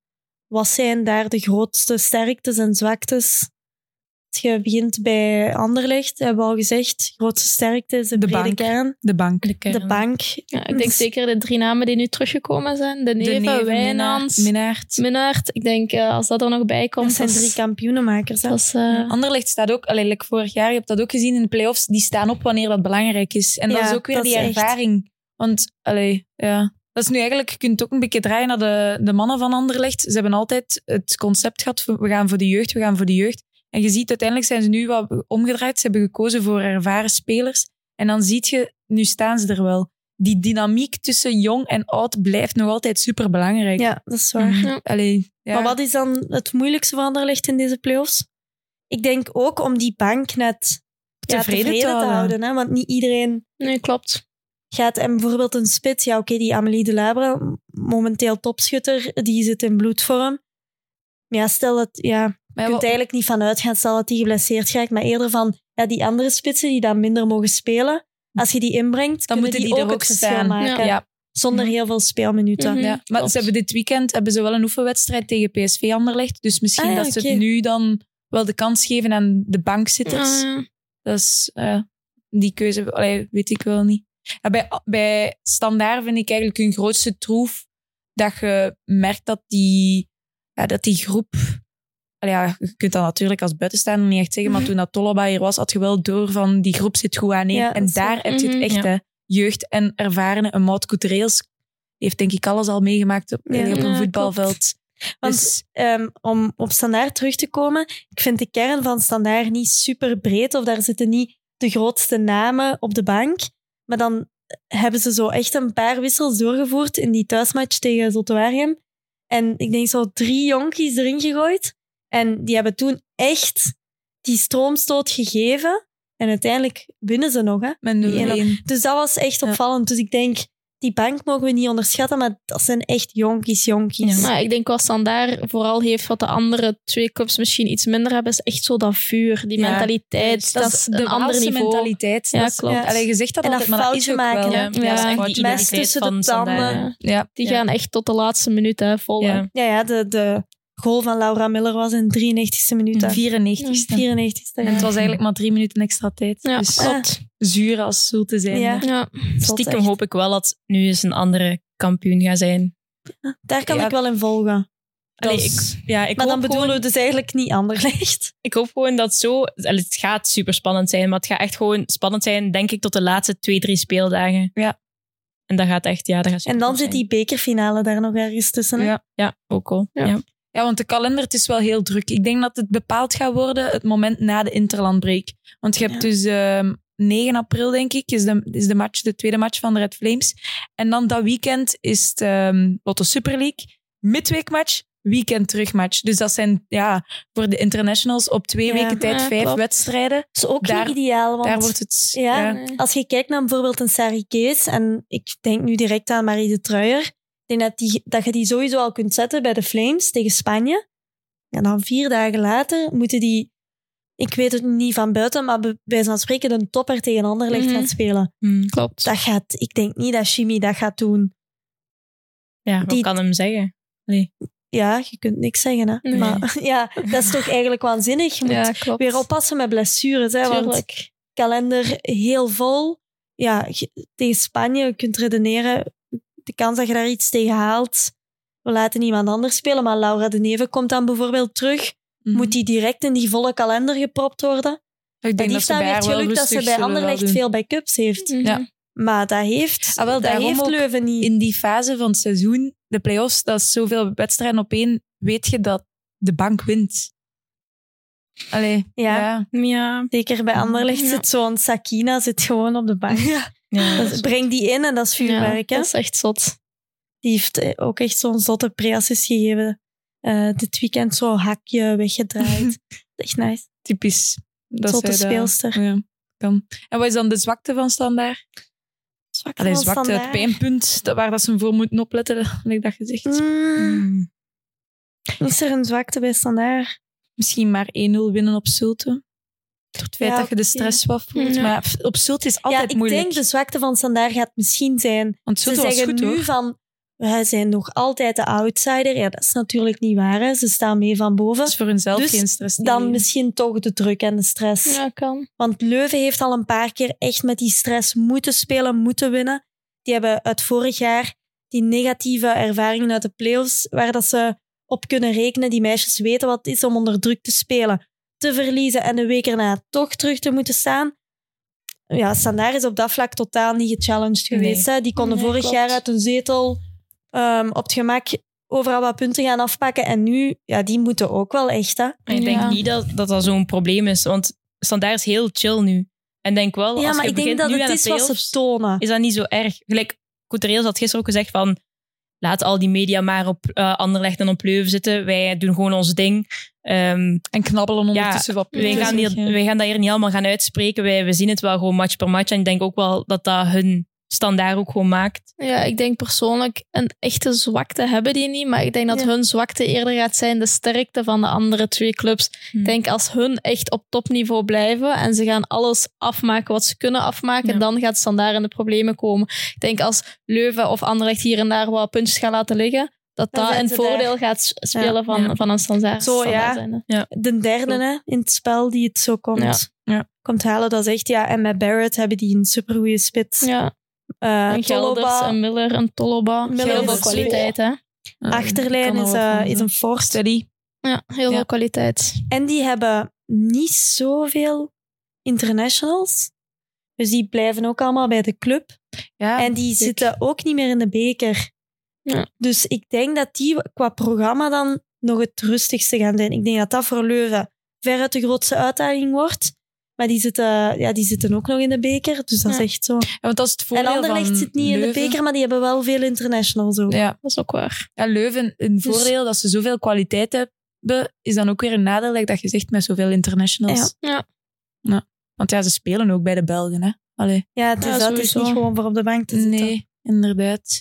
wat zijn daar de grootste sterktes en zwaktes? Als je begint bij Anderlecht, hebben we al gezegd, grootste sterkte is de, De brede bank. kern. De bank. De kern. De bank. Ja, ik denk zeker de drie namen die nu teruggekomen zijn. De Neven, Neven, Wijnands, Minnaert. Minnaert. Ik denk, uh, als dat er nog bij komt... Dat zijn dat is- drie kampioenenmakers. Hè? dat is, uh, Anderlecht staat ook, allee, like vorig jaar, je hebt dat ook gezien in de play-offs, die staan op wanneer dat belangrijk is. En dat Ja, is ook weer dat die is echt- ervaring. Want, allee, ja... Dat is nu eigenlijk, je kunt ook een beetje draaien naar de, de mannen van Anderlecht. Ze hebben altijd het concept gehad, we gaan voor de jeugd, we gaan voor de jeugd. En je ziet, uiteindelijk zijn ze nu wat omgedraaid. Ze hebben gekozen voor ervaren spelers. En dan zie je, nu staan ze er wel. Die dynamiek tussen jong en oud blijft nog altijd superbelangrijk. Ja, dat is waar. Mhm. Ja. Allee, ja. Maar wat is dan het moeilijkste van Anderlecht in deze play-offs? Ik denk ook om die bank net ja, Tevreden tevreden, te te houden. houden. Hè? Want niet iedereen nee, klopt. gaat... En bijvoorbeeld een spits, ja oké, die Amélie de Labre, momenteel topschutter, die zit in bloedvorm. Ja, stel dat... Ja, Maar je ja, kunt wat- eigenlijk niet van uitgaan, stel dat die geblesseerd raakt, maar eerder van ja, die andere spitsen die dan minder mogen spelen, als je die inbrengt, dan kunnen moeten die, ook er ook het verschil staan. maken. Ja. Zonder Ja. heel veel speelminuten. Mhm. Ja, maar Klopt. ze hebben dit weekend hebben ze wel een oefenwedstrijd tegen P S V Anderlecht. Dus misschien Ah ja, dat ze oké. het nu dan wel de kans geven aan de bankzitters. Ja, ja. Dat is eh, die keuze, allee, weet ik wel niet. Ja, bij, bij Standaard vind ik eigenlijk hun grootste troef dat je merkt dat die, ja, dat die groep... Allee, ja, je kunt dat natuurlijk als buitenstaander niet echt zeggen, maar toen dat Toloba hier was, had je wel door van die groep zit goed aan één. Ja, en dat is daar waar. heb je het Mhm. echt, Ja. hè. Jeugd en ervarene. Een Maud Coutreels die heeft denk ik alles al meegemaakt op, Ja. op een Ja, voetbalveld. Want Dus, ehm, om op Standaard terug te komen, ik vind de kern van Standaard niet super breed, of daar zitten niet de grootste namen op de bank. Maar dan hebben ze zo echt een paar wissels doorgevoerd in die thuismatch tegen Zottoarium. En ik denk zo drie jonkies erin gegooid. En die hebben toen echt die stroomstoot gegeven. En uiteindelijk winnen ze nog, hè. met nul één. Dus dat was echt Ja. opvallend. Dus ik denk, die bank mogen we niet onderschatten, maar dat zijn echt jonkies, jonkies. Ja. Maar ik denk wat Standaard vooral heeft, wat de andere twee clubs misschien iets minder hebben, is echt zo dat vuur, die Ja. mentaliteit. Dat, is de een ander Waalse niveau. mentaliteit. Ja, Dat is- klopt. ja, allee, je zegt dat En dat altijd, maar dat is foutje ook maken, wel. hè. Ja, Ja, Ja, dat is echt die mes identiteit tussen de van tanden. Standaard. Ja. ja. Die Ja. gaan echt tot de laatste minuut hè, vol. hè. Ja. Ja, ja de, de goal van Laura Miller was in drieëntigste minuut. hè. vierennegentigste. vierennegentigste. En het was eigenlijk maar drie minuten extra tijd. Ja, Dus klopt. zuur als zoel te zijn. Ja. hè. Ja. Stiekem echt. hoop ik wel dat nu eens een andere kampioen gaat zijn. Daar kan Ja. ik wel in volgen. Allee, Dat is- ik, ja, ik Maar hoop dan bedoelen gewoon, we dus eigenlijk niet Anderlecht. ik hoop gewoon dat zo... allee, het gaat super spannend zijn, maar het gaat echt gewoon spannend zijn, denk ik, tot de laatste twee, drie speeldagen. Ja. En dat gaat echt, ja, dat gaat super En dan tof zit zijn. die bekerfinale daar nog ergens tussen. hè. Ja. Ja, ook al. Ja. Ja. Ja, want de kalender, het is wel heel druk. Ik denk dat het bepaald gaat worden het moment na de interlandbreak. Want je hebt Ja. dus ehm, negen april, denk ik, is de, is de match, de tweede match van de Red Flames. En dan dat weekend is het ehm, Lotto Super League. Midweekmatch, weekend terugmatch. Dus dat zijn ja, voor de internationals op twee Ja. weken tijd Ja, vijf klopt. wedstrijden. Dat is ook Daar- niet ideaal. Want Daar wordt het... ja, ja. Nee. als je kijkt naar bijvoorbeeld een Sarri Kees, en ik denk nu direct aan Marie de Truijer, ik denk dat, die, dat je die sowieso al kunt zetten bij de Flames tegen Spanje. En dan vier dagen later moeten die, ik weet het niet van buiten, maar bij wijze van spreken een topper tegen Anderlecht Mhm. gaan spelen. Hm. Klopt. Dat gaat, ik denk niet dat Jimmy dat gaat doen. Ja, wat Die- kan hem zeggen? Ja, je kunt niks zeggen. Hè. Nee. Maar ja, dat is toch eigenlijk waanzinnig. Je moet Ja, klopt. weer oppassen met blessures. Hè, want Tuurlijk. kalender heel vol. Ja, je- tegen Spanje, je kunt redeneren. De kans dat je daar iets tegen haalt. We laten iemand anders spelen. Maar Laura de Neve komt dan bijvoorbeeld terug. Mhm. Moet die direct in die volle kalender gepropt worden? Ik En denk die dat ze staan bij weer haar het wel geluk dat ze rustig bij zullen wel Anderlecht doen. veel bij cups heeft. Mhm. Ja. Maar dat heeft, Ah, wel, dat daarom heeft ook Leuven niet. In die fase van het seizoen, de play-offs, dat is zoveel wedstrijden op één, weet je dat de bank wint. Allee, Ja. ja. Ja. Zeker bij Anderlecht Ja. zit zo'n Sakina zit gewoon op de bank. Ja, dat Dat- is- Breng die in en dat is vuurwerk. Ja, hè? dat is echt zot. Die heeft eh, ook echt zo'n zotte pre-assist gegeven. Eh, dit weekend zo'n hakje weggedraaid. Echt nice. Typisch. Dat Zotte zij dat- speelster. Ja, kan. En wat is dan de zwakte van Standaard? Zwak Allee, van zwakte, het Standaard. pijnpunt, dat- waar dat ze voor moeten opletten, heb ik dat gezegd. Mm, Hm. is er een zwakte bij Standaard? Misschien maar één nul winnen op Zulte. Door het feit Ja, dat je de oké. stress wat voelt. Ja. Maar pff, op Zulte is Ja, altijd ik moeilijk. denk de zwakte van Standaard gaat misschien zijn... Want Ze Zulte was zeggen goed, nu hoor. van... wij zijn nog altijd de outsider. Ja, dat is natuurlijk niet waar. Hè. Ze staan mee van boven. Dat is voor hunzelf Dus geen stress. Dan misschien toch de druk en de stress. Ja, kan. Want Leuven heeft al een paar keer echt met die stress moeten spelen, moeten winnen. Die hebben uit vorig jaar die negatieve ervaringen uit de play-offs, waar dat ze op kunnen rekenen. Die meisjes weten wat het is om onder druk te spelen, te verliezen en de week erna toch terug te moeten staan. Ja, Standaard is op dat vlak totaal niet gechallenged geweest. Nee. Hè. Die konden Nee, vorig klopt. jaar uit hun zetel um, op het gemak overal wat punten gaan afpakken. En nu, ja, die moeten ook wel echt. Hè. Maar ik denk Ja. niet dat, dat dat zo'n probleem is, want Standaard is heel chill nu. En denk wel, Ja, als maar je ik denk begint dat nu het aan is de wat ze playoffs, tonen. is dat niet zo erg. Gelijk, Coutureel had gisteren ook gezegd van, laat al die media maar op uh, Anderlecht en op Leuven zitten. Wij doen gewoon ons ding. Um, En knabbelen ondertussen wat wij, punten. gaan hier, zeg je. wij gaan dat hier niet allemaal gaan uitspreken. Wij, we zien het wel gewoon match per match. En ik denk ook wel dat dat hun Standaard ook gewoon maakt. Ja, ik denk persoonlijk een echte zwakte hebben die niet. Maar ik denk dat Ja. hun zwakte eerder gaat zijn de sterkte van de andere twee clubs. Hm. Ik denk als hun echt op topniveau blijven en ze gaan alles afmaken wat ze kunnen afmaken, Ja. dan gaat Standaard in de problemen komen. Ik denk als Leuven of Anderlecht hier en daar wat puntjes gaan laten liggen, dat Dan dat zijn een ze voordeel daar. gaat s- spelen Ja. van, Ja. van een Standaard. Zo, Standaard ja. zijnde. De derde hè, in het spel die het zo komt, Ja. Ja. komt halen. Dat is echt, ja. En met Barrett hebben die een supergoeie spits. Ja, Uh, een Gelders, Toloba, een Miller, een Toloba. Miller Heel veel is kwaliteit, hè? Ja, achterlijn kan er is, wat uh, van is zijn. een force. Steady. Ja, heel Ja. veel kwaliteit. En die hebben niet zoveel internationals. Dus die blijven ook allemaal bij de club. Ja, En die zeker. zitten ook niet meer in de beker. Ja. Dus ik denk dat die qua programma dan nog het rustigste gaan zijn. Ik denk dat dat voor Leuven veruit de grootste uitdaging wordt. Maar die zitten, ja, die zitten ook nog in de beker. Dus dat Ja. is echt zo. Ja, want dat is het voordeel En Anderlecht van zit niet in de Leuven. beker, maar die hebben wel veel internationals ook. Ja. Dat is ook waar. Ja, Leuven, een Dus- voordeel dat ze zoveel kwaliteit hebben, is dan ook weer een nadeel, like dat je zegt, met zoveel internationals. Ja. Ja. Ja. Want ja, ze spelen ook bij de Belgen, hè. Allee. Ja, het is, Ja, dat. Het is sowieso. niet gewoon voor op de bank te zitten. Nee, inderdaad.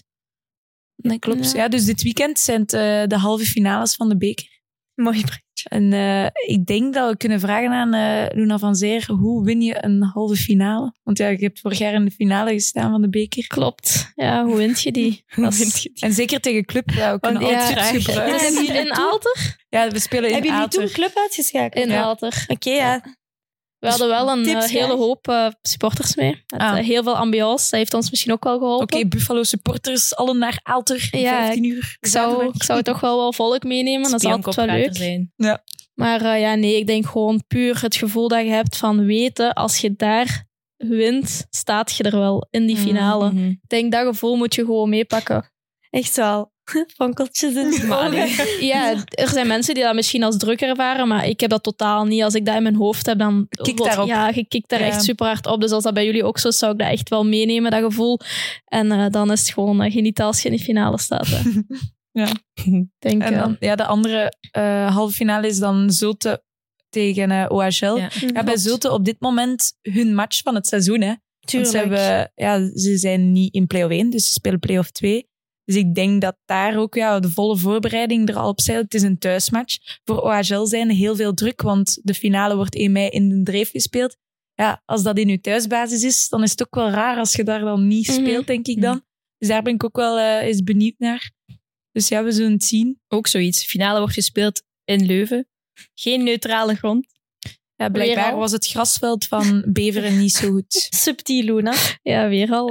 Nee, klopt. Ja. Ja, dus dit weekend zijn het eh, de halve finales van de beker. Mooi bruggetje. En eh, ik denk dat we kunnen vragen aan eh, Luna van Zeer, hoe win je een halve finale? Want ja, je hebt vorig jaar in de finale gestaan van de beker. Klopt. Ja, hoe wint je die? Dat is- En zeker tegen Club, ja, we kunnen Want ja, altijd tips gebruiken. Is Ja, het in Aalter? Ja, we spelen in Hebben jullie toen Aalter. club uitgeschakeld? In Ja. Aalter. Oké, ja. We hadden wel een Tips eh, hele graag. hoop eh, supporters mee. Met Ah. eh, heel veel ambiance. Dat heeft ons misschien ook wel geholpen. Oké, Buffalo supporters, allen naar Aalter, Ja, vijftien uur. Ik zou, zaterdag. ik zou toch wel wel volk meenemen. Dat is Spionkop altijd wel gaat er leuk. zijn. Maar eh, ja, nee, ik denk gewoon puur het gevoel dat je hebt van weten, als je daar wint, staat je er wel in die finale. Mhm. Ik denk dat gevoel moet je gewoon meepakken. Echt wel. Fonkeltjes in de Maar ogen. allee. Ja, er zijn mensen die dat misschien als druk ervaren, maar ik heb dat totaal niet. Als ik dat in mijn hoofd heb, dan... Kikt wordt- daarop. Ja, je kikt daar Ja. echt super hard op. Dus als dat bij jullie ook zo is, zou ik dat echt wel meenemen, dat gevoel. En eh, dan is het gewoon uh, genieten als je in de finale staat. Hè. Ja. Ik denk, En eh, dan, ja, de andere eh, halve finale is dan Zulte tegen eh, O H L. Ja. Ja, bij Zulte op dit moment hun match van het seizoen. Hè. Want Tuurlijk. ze, hebben, ja, ze zijn niet in play-off één, dus ze spelen play-off twee. Dus ik denk dat daar ook ja, de volle voorbereiding er al op zit. Het is een thuismatch. Voor O H L zijn heel veel druk, want de finale wordt één mei in de Dreef gespeeld. Ja, als dat in je thuisbasis is, dan is het ook wel raar als je daar dan niet Mhm. speelt, denk ik dan. Dus daar ben ik ook wel eh, eens benieuwd naar. Dus ja, we zullen het zien. Ook zoiets. Finale wordt gespeeld in Leuven. Geen neutrale grond. Ja, blijkbaar Weer al? was het grasveld van Beveren niet zo goed. Subtiel, Luna. ja, weer al.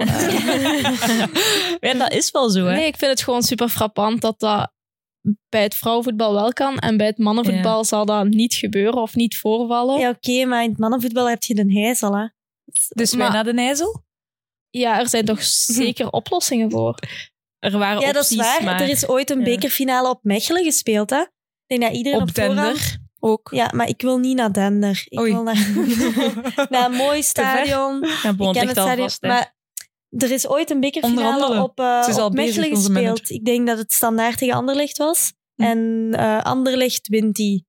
eh. Ja, dat is wel zo, hè? Nee, ik vind het gewoon super frappant dat dat bij het vrouwenvoetbal wel kan. En bij het mannenvoetbal Ja. zal dat niet gebeuren of niet voorvallen. Ja, oké, maar in het mannenvoetbal heb je de hijzel, hè. Dus wij Maar- naar de IJssel. Ja, er zijn toch zeker oplossingen voor. Er waren Ja, dat is opties, waar. maar... Er is ooit een ja. bekerfinale op Mechelen gespeeld, hè. Ik denk dat iedereen op, Op voorhand... Dender ook. Ja, maar ik wil niet naar Dender. Ik Oei. wil naar, naar een mooi stadion. Ja, bon, Ik het ken ligt het al stadion. vast, hè. Maar er is ooit een bekerfinale Onderhandelen. op, uh, Ze is al op bezig, Mechelen onze gespeeld. manager. Ik denk dat het Standaard tegen Anderlecht was. Hm. En uh, Anderlecht wint die.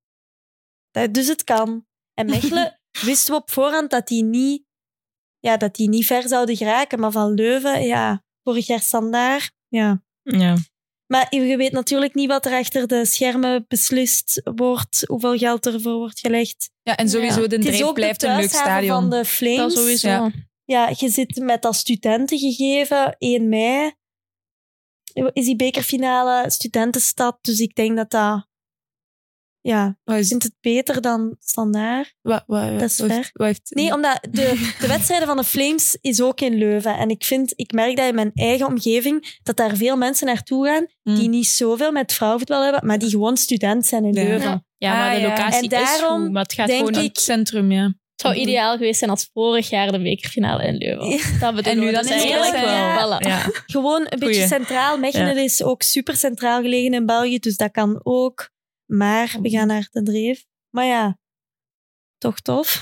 Dat, dus het kan. En Mechelen wisten we op voorhand dat die niet, ja, dat die niet ver zouden geraken. Maar van Leuven, ja, vorig jaar Standaard, ja. Ja. Maar je weet natuurlijk niet wat er achter de schermen beslist wordt, hoeveel geld ervoor wordt gelegd. Ja, en sowieso, Ja. de Het is Dreef ook blijft de een leuk thuishaven stadion. van de Flames. Dat sowieso. Ja. Ja, je zit met dat studentengegeven, één mei. is die bekerfinale studentenstad. Dus ik denk dat dat... Ja, Wat ik is vind het beter dan Standaard. Wat, wat, Dat is wat, ver. wat heeft, Nee, omdat de, de wedstrijden van de Flames is ook in Leuven. En ik vind, ik merk dat in mijn eigen omgeving, dat daar veel mensen naartoe gaan Hmm. die niet zoveel met vrouwenvoetbal hebben, maar die gewoon student zijn in Ja. Leuven. Ja. Ja, maar Ah, de ja. locatie En daarom is goed, maar het gaat denk gewoon... ik- het centrum, ja. Het zou ideaal geweest zijn als vorig jaar de bekerfinale in Leuven was. Ja. Dat bedoel En nu ik. dan Dus in eigenlijk Leuven, wel. ja. Voilà. Ja. Gewoon een beetje Goeie. centraal. Mechelen Ja. is ook super centraal gelegen in België, dus dat kan ook. Maar we gaan naar de Dreef. Maar ja, toch tof.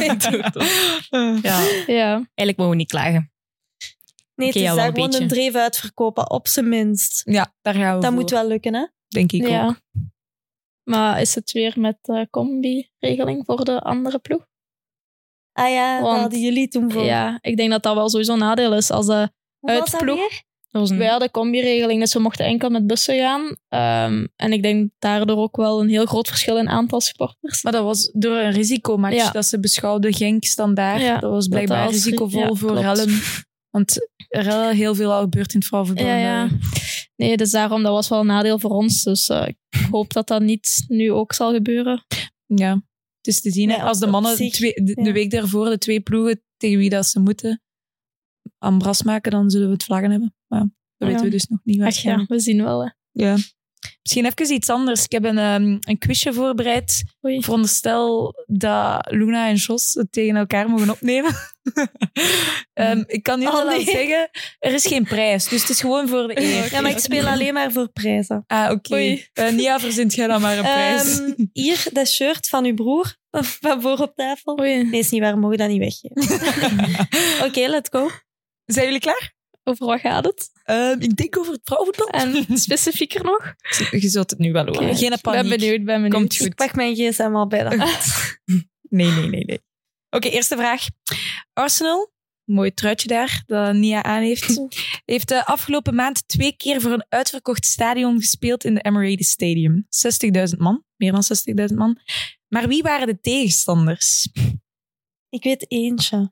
Ja, Ja. eigenlijk mogen we niet klagen. Nee, Oké, het is ja, wel daar een gewoon beetje. een Dreef uitverkopen, op zijn minst. Ja, daar gaan we Dat voor. moet wel lukken, hè? Denk ik ook. ja. Maar is het weer met de combi-regeling voor de andere ploeg? Ah ja, Want- dat hadden jullie toen voor. Ja, ik denk dat dat wel sowieso een nadeel is. Als de, Hoe was dat uitploeg. weer? Dat was een... wij hadden combi-regeling, dus we mochten enkel met bussen gaan. Um, en ik denk daardoor ook wel een heel groot verschil in aantal supporters. Maar dat was door een risicomatch Ja. dat ze beschouwden Genk Standaard. Ja, dat was blijkbaar dat als- risicovol ja, voor klopt. rellen. Want er is heel veel al gebeurd in het vrouwenvoetbal. Ja, ja. Nee, dus daarom, dat was wel een nadeel voor ons. Dus uh, ik hoop dat dat niet nu ook zal gebeuren. Ja, het is te zien. hè. Ja, Als de op mannen zich, twee, de, ja. de week daarvoor de twee ploegen tegen wie dat ze moeten ambras maken, dan zullen we het vlaggen hebben. Maar dat Ja. weten we dus nog niet. Ach ja, waarschijnlijk. we zien wel. Hè. Ja. Misschien even iets anders. Ik heb een, um, een quizje voorbereid. Oei. Veronderstel dat Luna en Jos het tegen elkaar mogen opnemen. um, ik kan nu Oh, al nee. zeggen, er is geen prijs. Dus het is gewoon voor de eer. Ja, maar ik speel alleen maar voor prijzen. Ah, oké. Oei. Uh, Nia, verzint jij dan maar een prijs. Ehm, hier, dat shirt van uw broer, van voor op tafel. Oei. Nee, is niet waar, we mogen dat niet weggeven. Oké, let's go. Zijn jullie klaar? Over wat gaat het? Um, ik denk over het vrouwenvoetbal. En specifieker nog? Je zult het nu wel horen. Oké. Geen Ik paniek. ben benieuwd, ben benieuwd. Komt Ik goed. pak mijn gsm al bij de hand. Nee, nee, nee. nee. Oké, eerste vraag. Arsenal, mooi truitje daar, dat Nia aan heeft, heeft de afgelopen maand twee keer voor een uitverkocht stadion gespeeld in de Emirates Stadium. zestigduizend man, meer dan zestigduizend man. Maar wie waren de tegenstanders? Ik weet eentje.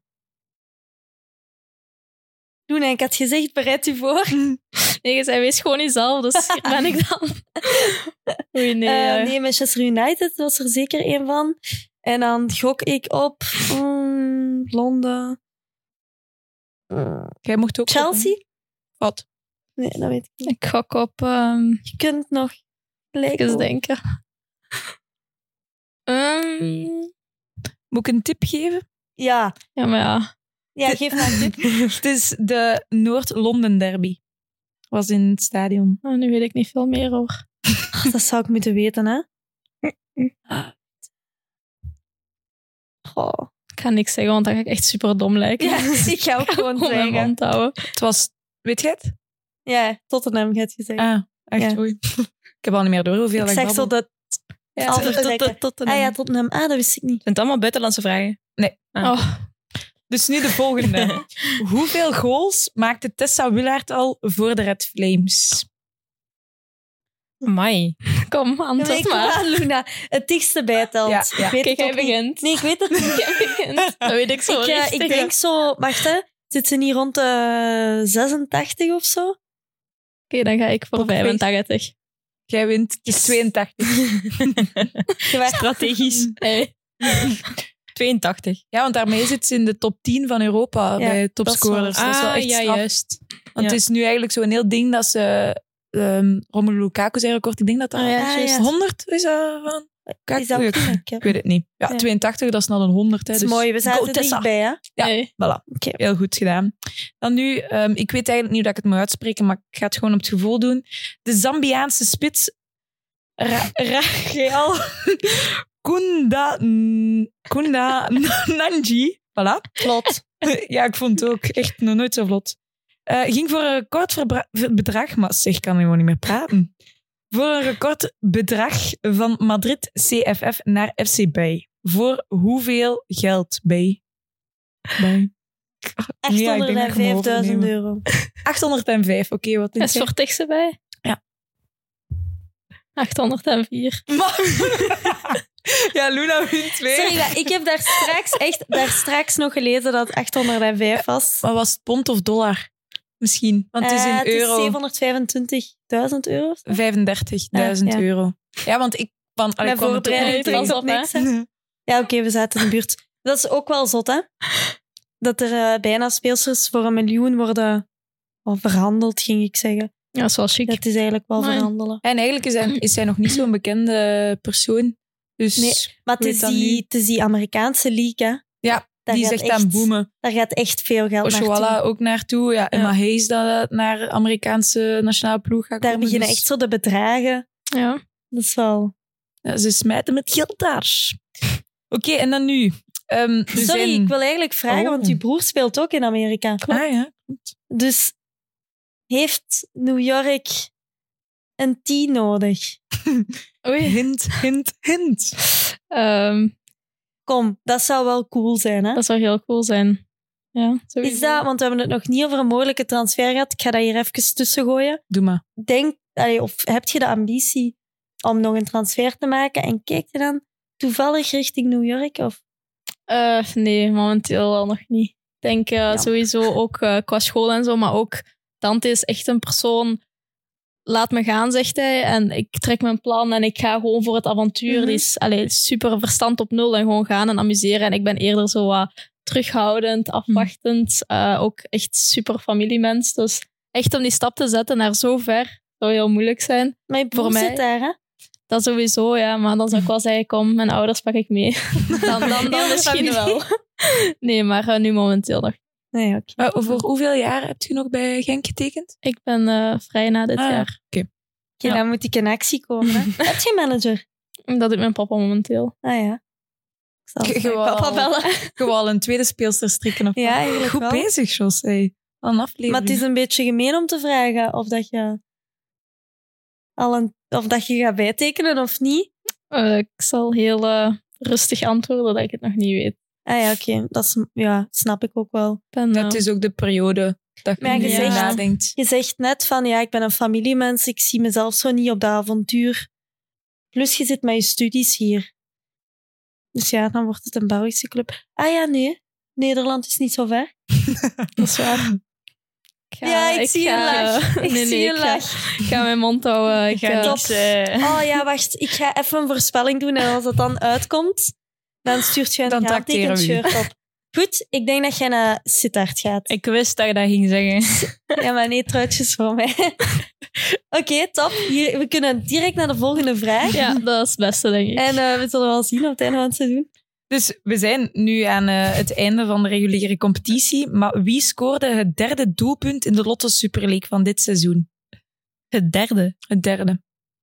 Luna, ik had gezegd, bereid u voor. Nee, zij wees gewoon niet zelf, dus hier ben ik dan. Oei, nee. Eh, ja. nee, Manchester United was er zeker een van. En dan gok ik op mm, Londen. Mm, Jij mocht ook... Chelsea? Wat? Nee, dat weet ik niet. Ik gok op... Um, Je kunt nog gelijk eens doen. denken. Um, Moet ik een tip geven? Ja. ja, maar ja. Ja, geef maar een tip. Het is de Noord-Londen derby. Was in het stadion. Oh, nu weet ik niet veel meer hoor. Dat zou ik moeten weten, hè? Goh. Ik ga niks zeggen, want dan ga ik echt super dom lijken. Ja, ik ga ook gewoon Gewoon mijn zeggen. mond houden. Het was... Weet jij het? Ja, Tottenham gaat je zeggen. Ah, echt Ja. oei. Ik heb al niet meer door hoeveel ik ik zeg zo babbel. dat... Ja, Altijd tot- tot- trekken. tot- tot- Ah ja, Tottenham. Ah, dat wist ik niet. Zijn het allemaal buitenlandse vragen? Ah. Oh, Dus nu de volgende. Hoeveel goals maakte Tessa Willaert al voor de Red Flames? Amai. kom, Ja, maar antwoord ik maar. aan, Luna. Het dichtste bijtelt. Ja, ja. Ik weet Kijk, het hij ook niet. begint. Nee, ik weet het niet. Jij begint. Dat weet ik zo ik, eh, richtig. ik denk zo... Wacht, hè. Zit ze niet rond de zesentachtig of zo? Oké, okay, dan ga ik voor Top vijfentachtig. Jij wint. Het is tweeëntachtig. Strategisch. Hey. tweeëntachtig. Ja, want daarmee zit ze in de top tien van Europa bij topscorers. Dat is wel Ah, echt ja, straf. juist. Want Ja. het is nu eigenlijk zo'n heel ding dat ze... Um, Romelu Lukaku zijn record. Ik denk dat dat Ah, ja, Ah, juist. ja. honderd is dat van... Kijk, Is dat ik, ook niet? Ik ik weet het niet. Ja, Ja. tweeëntachtig, dat is naar een honderd. Hè, Dat is dus mooi. We go zaten er Tessa. dichtbij, hè? Ja. Hey. Voilà. Oké. Heel goed gedaan. Dan nu, um, ik weet eigenlijk niet hoe dat ik het moet uitspreken, maar ik ga het gewoon op het gevoel doen. De Zambiaanse spits Ra- Rachel Kunda, Kunda Nanji. Voilà. Vlot. Ja, ik vond het ook echt nog nooit zo vlot. Uh, ging voor een recordbedrag, maar zeg, ik kan gewoon niet meer praten. Voor een recordbedrag van Madrid C F F naar F C Bay. Voor hoeveel geld, Bay? Bay. Ja, ik denk dat ik hem achthonderdvijfduizend overneem. euro. achthonderdvijf, oké, okay, wat denk Is je? voor Tichse erbij? Ja. achthonderdvier. Ja, Luna wint weer. Sorry, maar ik heb daar straks echt daar straks nog gelezen dat het achthonderdvijf was. Wat was het, pond of dollar? misschien. Want het is in Eh, het euro. is zevenhonderdvijfentwintigduizend euro. of zo. vijfendertigduizend Ja, ja. euro. Ja, want ik... Van, allee, Met kwam het ook voorbereiding niet pas drinkt op, op hè. niks. Hè? Ja, oké, we zaten in de buurt. Dat is ook wel zot, hè? Dat er eh, bijna speelsters voor een miljoen worden oh, verhandeld, ging ik zeggen. Ja, dat is wel chic. Dat is eigenlijk wel Amai. verhandelen. En eigenlijk is hij, is hij nog niet zo'n bekende persoon. Dus Nee, Maar het weet is, dat die, nu. het is die Amerikaanse league, hè? Ja, Daar die is gaat echt aan het boomen. Daar gaat echt veel geld Oshuala naartoe. ook naartoe. Ja, Emma Hayes dat naar de Amerikaanse nationale ploeg gaat Daar komen. beginnen dus- echt zo de bedragen. Ja. Dat is wel... Ja, ze smijten met geld daar. Oké, en dan nu. Ehm, we Sorry, zijn... ik wil eigenlijk vragen, Oh. want uw broer speelt ook in Amerika. Ah ja, klopt. Dus heeft New York een T nodig? Oei. Hint, hint, hint. Ehm, Kom, dat zou wel cool zijn, hè? dat zou heel cool zijn. Ja, sowieso. Is dat, want we hebben het nog niet over een mogelijke transfer gehad. Ik ga dat hier even tussen gooien. Doe maar. Denk, allee, of heb je de ambitie om nog een transfer te maken en kijk je dan toevallig richting New York? Of? Eh, nee, momenteel al nog niet. Ik denk eh, Ja. sowieso ook eh, qua school en zo, maar ook Dante is echt een persoon. Laat me gaan, zegt hij. En ik trek mijn plan en ik ga gewoon voor het avontuur. Mhm. Die is allee, super verstand op nul en gewoon gaan en amuseren. En ik ben eerder zo wat terughoudend, afwachtend. Eh, ook echt super familiemens. Dus echt om die stap te zetten naar zo ver zou heel moeilijk zijn. Mijn broer Voor mij- zit daar, hè? Dat sowieso, ja. Maar dan zou ik wel zeggen, kom, mijn ouders pak ik mee. dan dan, dan Heel de misschien familie. wel. Nee, maar eh, nu momenteel nog. Nee, oké. Uh, voor hoeveel jaar hebt u nog bij Genk getekend? Ik ben eh, vrij na dit Ah, jaar. Oké, Ja. dan moet ik in actie komen. Hè? Heb je een manager? Dat doet mijn papa momenteel. Ah ja. Ik zal Ge- mijn gewoon- papa bellen. Gewoon een tweede speelster strikken of Ja, wat? eigenlijk Goed wel. bezig, Jos. Hey. Al een aflevering. Maar het is een beetje gemeen om te vragen of dat je al een, of dat je gaat bijtekenen of niet. Eh, ik zal heel eh, rustig antwoorden dat ik het nog niet weet. Ah ja, oké. Dat is, ja, snap ik ook wel. Ik ben, Dat eh, is ook de periode dat je Maar nu je zegt- nadenkt. Je zegt net van, ja, ik ben een familiemens, ik zie mezelf zo niet op dat avontuur. Plus je zit met je studies hier. Dus ja, dan wordt het een Belgische club. Ah ja, nee. Nederland is niet zo ver. dat is waar. Ik ga- Ja, ik zie je ga- lach. Ik nee, zie nee, je ik ga, lach. ik ga mijn mond houden. Ik ga ga niks, eh, Oh ja, wacht. Ik ga even een voorspelling doen en als het dan uitkomt, dan stuurt je een Dan gehandtekend tracteren we u. shirt op. Goed, ik denk dat jij naar Sittard gaat. Ik wist dat je dat ging zeggen. Ja, maar nee, truitjes voor mij. Oké, top. Hier, we kunnen direct naar de volgende vraag. Ja, dat is het beste, denk ik. En eh, we zullen wel zien op het einde van het seizoen. Dus we zijn nu aan eh, het einde van de reguliere competitie. Maar wie scoorde het derde doelpunt in de Lotto Super League van dit seizoen? Het derde. Het derde.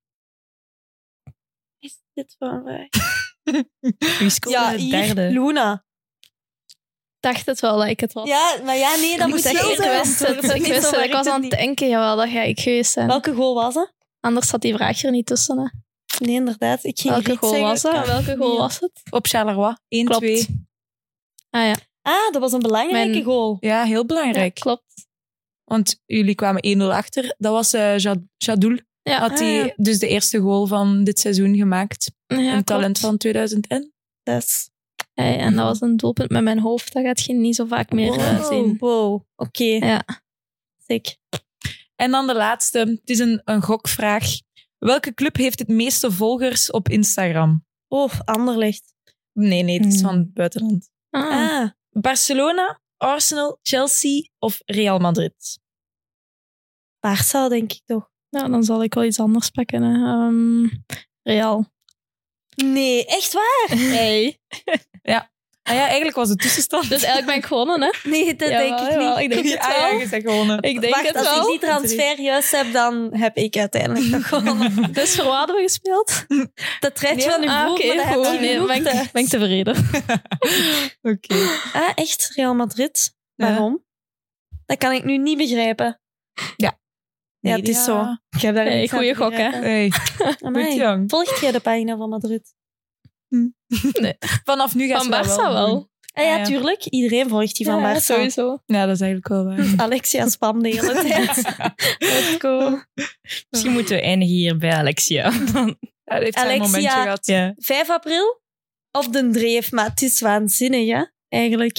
Is dit voor een vraag? Wie scoorde Ja, het hier, derde? Luna. Ik dacht het wel dat ik het was. Ja, maar ja, nee, dat ik moet moet wel zeggen, zo ik wist het. antwoorden. Ik, Niet wist zo het. ik werkt was het aan het niet. denken, jawel, dat ga ik geweest zijn. Welke goal was het? Anders zat die vraag er niet tussen. Hè. Nee, inderdaad. Ik ging Welke Riet goal zeggen. was het? Welke goal Ja. was het? Op Charleroi. één Klopt. twee. Ah ja, Ah, dat was een belangrijke Mijn- goal. Ja, heel ja belangrijk. klopt. Want jullie kwamen één nul achter. Dat was eh Jad- Jadoul. Ja, Had Ah, hij ja. dus de eerste goal van dit seizoen gemaakt. ja, een klopt. talent van tweeduizend en. Dus. Hey, en dat was een doelpunt met mijn hoofd. Dat gaat je niet zo vaak meer eh, Wow, zien. wow. Oké, Ja. sick. En dan de laatste. Het is een, een gokvraag. Welke club heeft het meeste volgers op Instagram? Oh, Anderlecht. Nee, nee, het is Hmm. van het buitenland. Ah. Ah, Barcelona, Arsenal, Chelsea of Real Madrid? Barça denk ik toch. Nou, dan zal ik wel iets anders pakken. Hè. Ehm, Real. Nee, echt waar? Hey. Ah ja, eigenlijk was het tussenstand. Dus eigenlijk ben ik gewonnen, hè? Nee, dat Jawel, denk ik jawel, niet. ik denk het Ah ja, wel. je bent gewonnen. Ik denk Wacht, het als wel. ik die transfer juist heb, dan heb ik uiteindelijk nog gewonnen. Dus voor wat hadden we gespeeld? Dat trekt Nee, van uw Ah, broer, oké, maar dat heb goed. je Nee, genoeg ben ik, tijd. ben ik tevreden. Oké. Ah, echt? Real Madrid? Ja. Waarom? Dat kan ik nu niet begrijpen. Ja, Nee, het is ja. zo. Ik heb daar Hey, niks aan goeie te gok, hè? begrijpen. Hey, Amai. goed jong. Volgt jij de pagina van Madrid? Vanaf nu gaat Van ze dat Barça wel. doen. Ah ja, Ah, ja. tuurlijk. Iedereen volgt die van Ja, Barça. sowieso. Ja, dat is eigenlijk wel waar. Alexia spam de hele tijd. Let's go. Misschien moeten we eindigen hier bij Alexia. Ja, dat heeft zijn Alexia. momentje gehad. ja. vijf april? Of de dreef, maar het is waanzinnig, hè? Eigenlijk.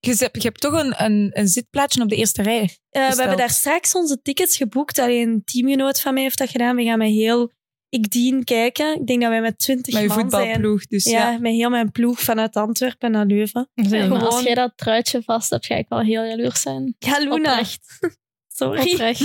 Je hebt, je hebt toch een, een, een zitplaatsje op de eerste rij. Uh, we hebben daar straks onze tickets geboekt. Alleen een teamgenoot van mij heeft dat gedaan. We gaan met heel ik dien kijken. Ik denk dat wij met twintig man zijn. Met je voetbalploeg. Dus ja, ja, met heel mijn ploeg vanuit Antwerpen naar Leuven. Ja, maar Gewoon... als jij dat truitje vast hebt, ga ik wel heel jaloers zijn. Ja, Luna. Oprecht. Sorry. Oprecht.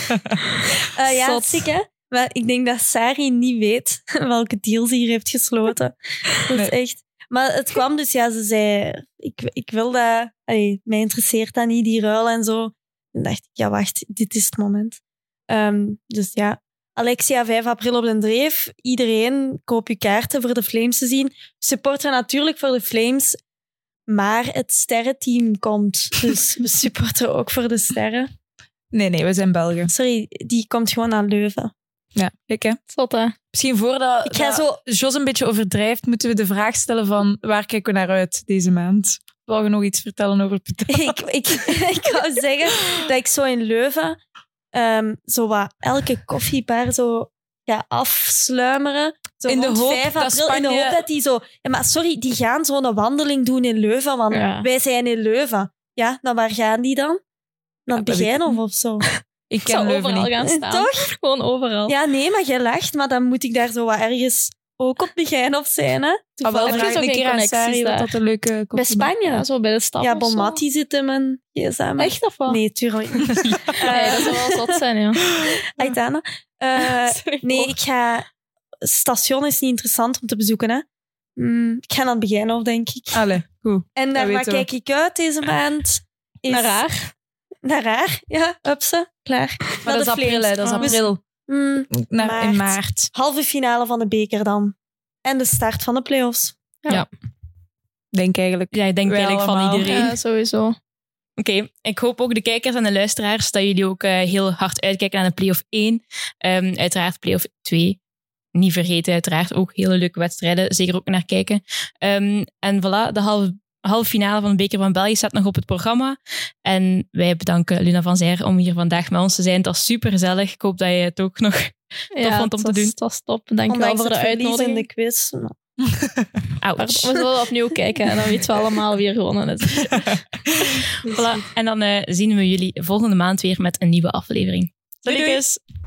uh, ja, Zot. ziek hè. Maar ik denk dat Sari niet weet welke deal ze hier heeft gesloten. Dat is Nee. echt... Maar het kwam dus, ja, ze zei... Ik, ik wil dat... Allee, mij interesseert dat niet, die ruil en zo. En dacht ik, ja, wacht, dit is het moment. Um, dus ja, Alexia, vijf april op de Dreef. Iedereen, koop je kaarten voor de Flames te zien. Supporter natuurlijk voor de Flames. Maar het sterrenteam komt. Dus we supporteren ook voor de sterren. Nee, nee, we zijn Belgen. Sorry, die komt gewoon naar Leuven. Ja, kijk hè. Zot, hè? Misschien voordat Ik ga dat zo... Jos een beetje overdrijft, moeten we de vraag stellen van waar kijken we naar uit deze maand? Wil je nog iets vertellen over Peta? ik, ik, ik wou zeggen dat ik zo in Leuven um, zo wat elke koffiebar zo ga afsluimeren. Zo In de rond hoop vijf dat april, in de Spanje- hoop dat die zo... Ja, maar sorry, die gaan zo'n wandeling doen in Leuven, want Ja. wij zijn in Leuven. Ja, nou waar gaan die dan? Naar het dat weet ik Begijnhof of zo. Ik Ik zou ken Leuven overal niet. gaan staan. Toch? Gewoon overal. Ja, nee, maar jij lacht, maar dan moet ik daar zo wat ergens ook op het Begijnhof zijn, hè? Ah, wel, Toevallig. Heb je vraag zo een geen keer aan connecties Sari wat daar? dat een leuke Bij koffie maakt. Spanje. Ja, zo bij de stad Ja, of zo. Bonmati zit in mijn gsm. Echt of wat? Nee, tuurlijk niet. Nee, dat zou wel zot zijn, ja. Aitana. Uh, Sorry, nee, hoor. ik ga... Station is niet interessant om te bezoeken, hè. Mm, ik ga naar het Begijnhof, denk ik. Allee, goed. En daar waar weten we. kijk ik uit deze maand? Is... Naar raar. Naar raar, ja. Upse, klaar. Maar Naar dat is de april, Flames. hè. Dat is Ah. april. Mm, Naar, maart. in maart. halve finale van de beker dan. En de start van de play-offs. Denk eigenlijk. Ja, ik denk Wij eigenlijk van allemaal. iedereen. Ja, sowieso. Oké, ik hoop ook de kijkers en de luisteraars dat jullie ook uh, heel hard uitkijken naar de play-off één. Um, uiteraard play-off twee. Niet vergeten, uiteraard ook hele leuke wedstrijden. Zeker ook naar kijken. Um, en voilà, de halve, halve finale van de Beker van België staat nog op het programma. En wij bedanken Luna van Zijr om hier vandaag met ons te zijn. Het was super gezellig. Ik hoop dat je het ook nog tof vond om te het was, doen. Het was top. Dank je wel Ondanks voor de het verlies in uitnodiging. de quiz. Nou, Ouch. Maar we zullen opnieuw kijken en dan weten we allemaal wie er gewonnen is. Voilà. En dan uh, zien we jullie volgende maand weer met een nieuwe aflevering. Doei, doei. Doei.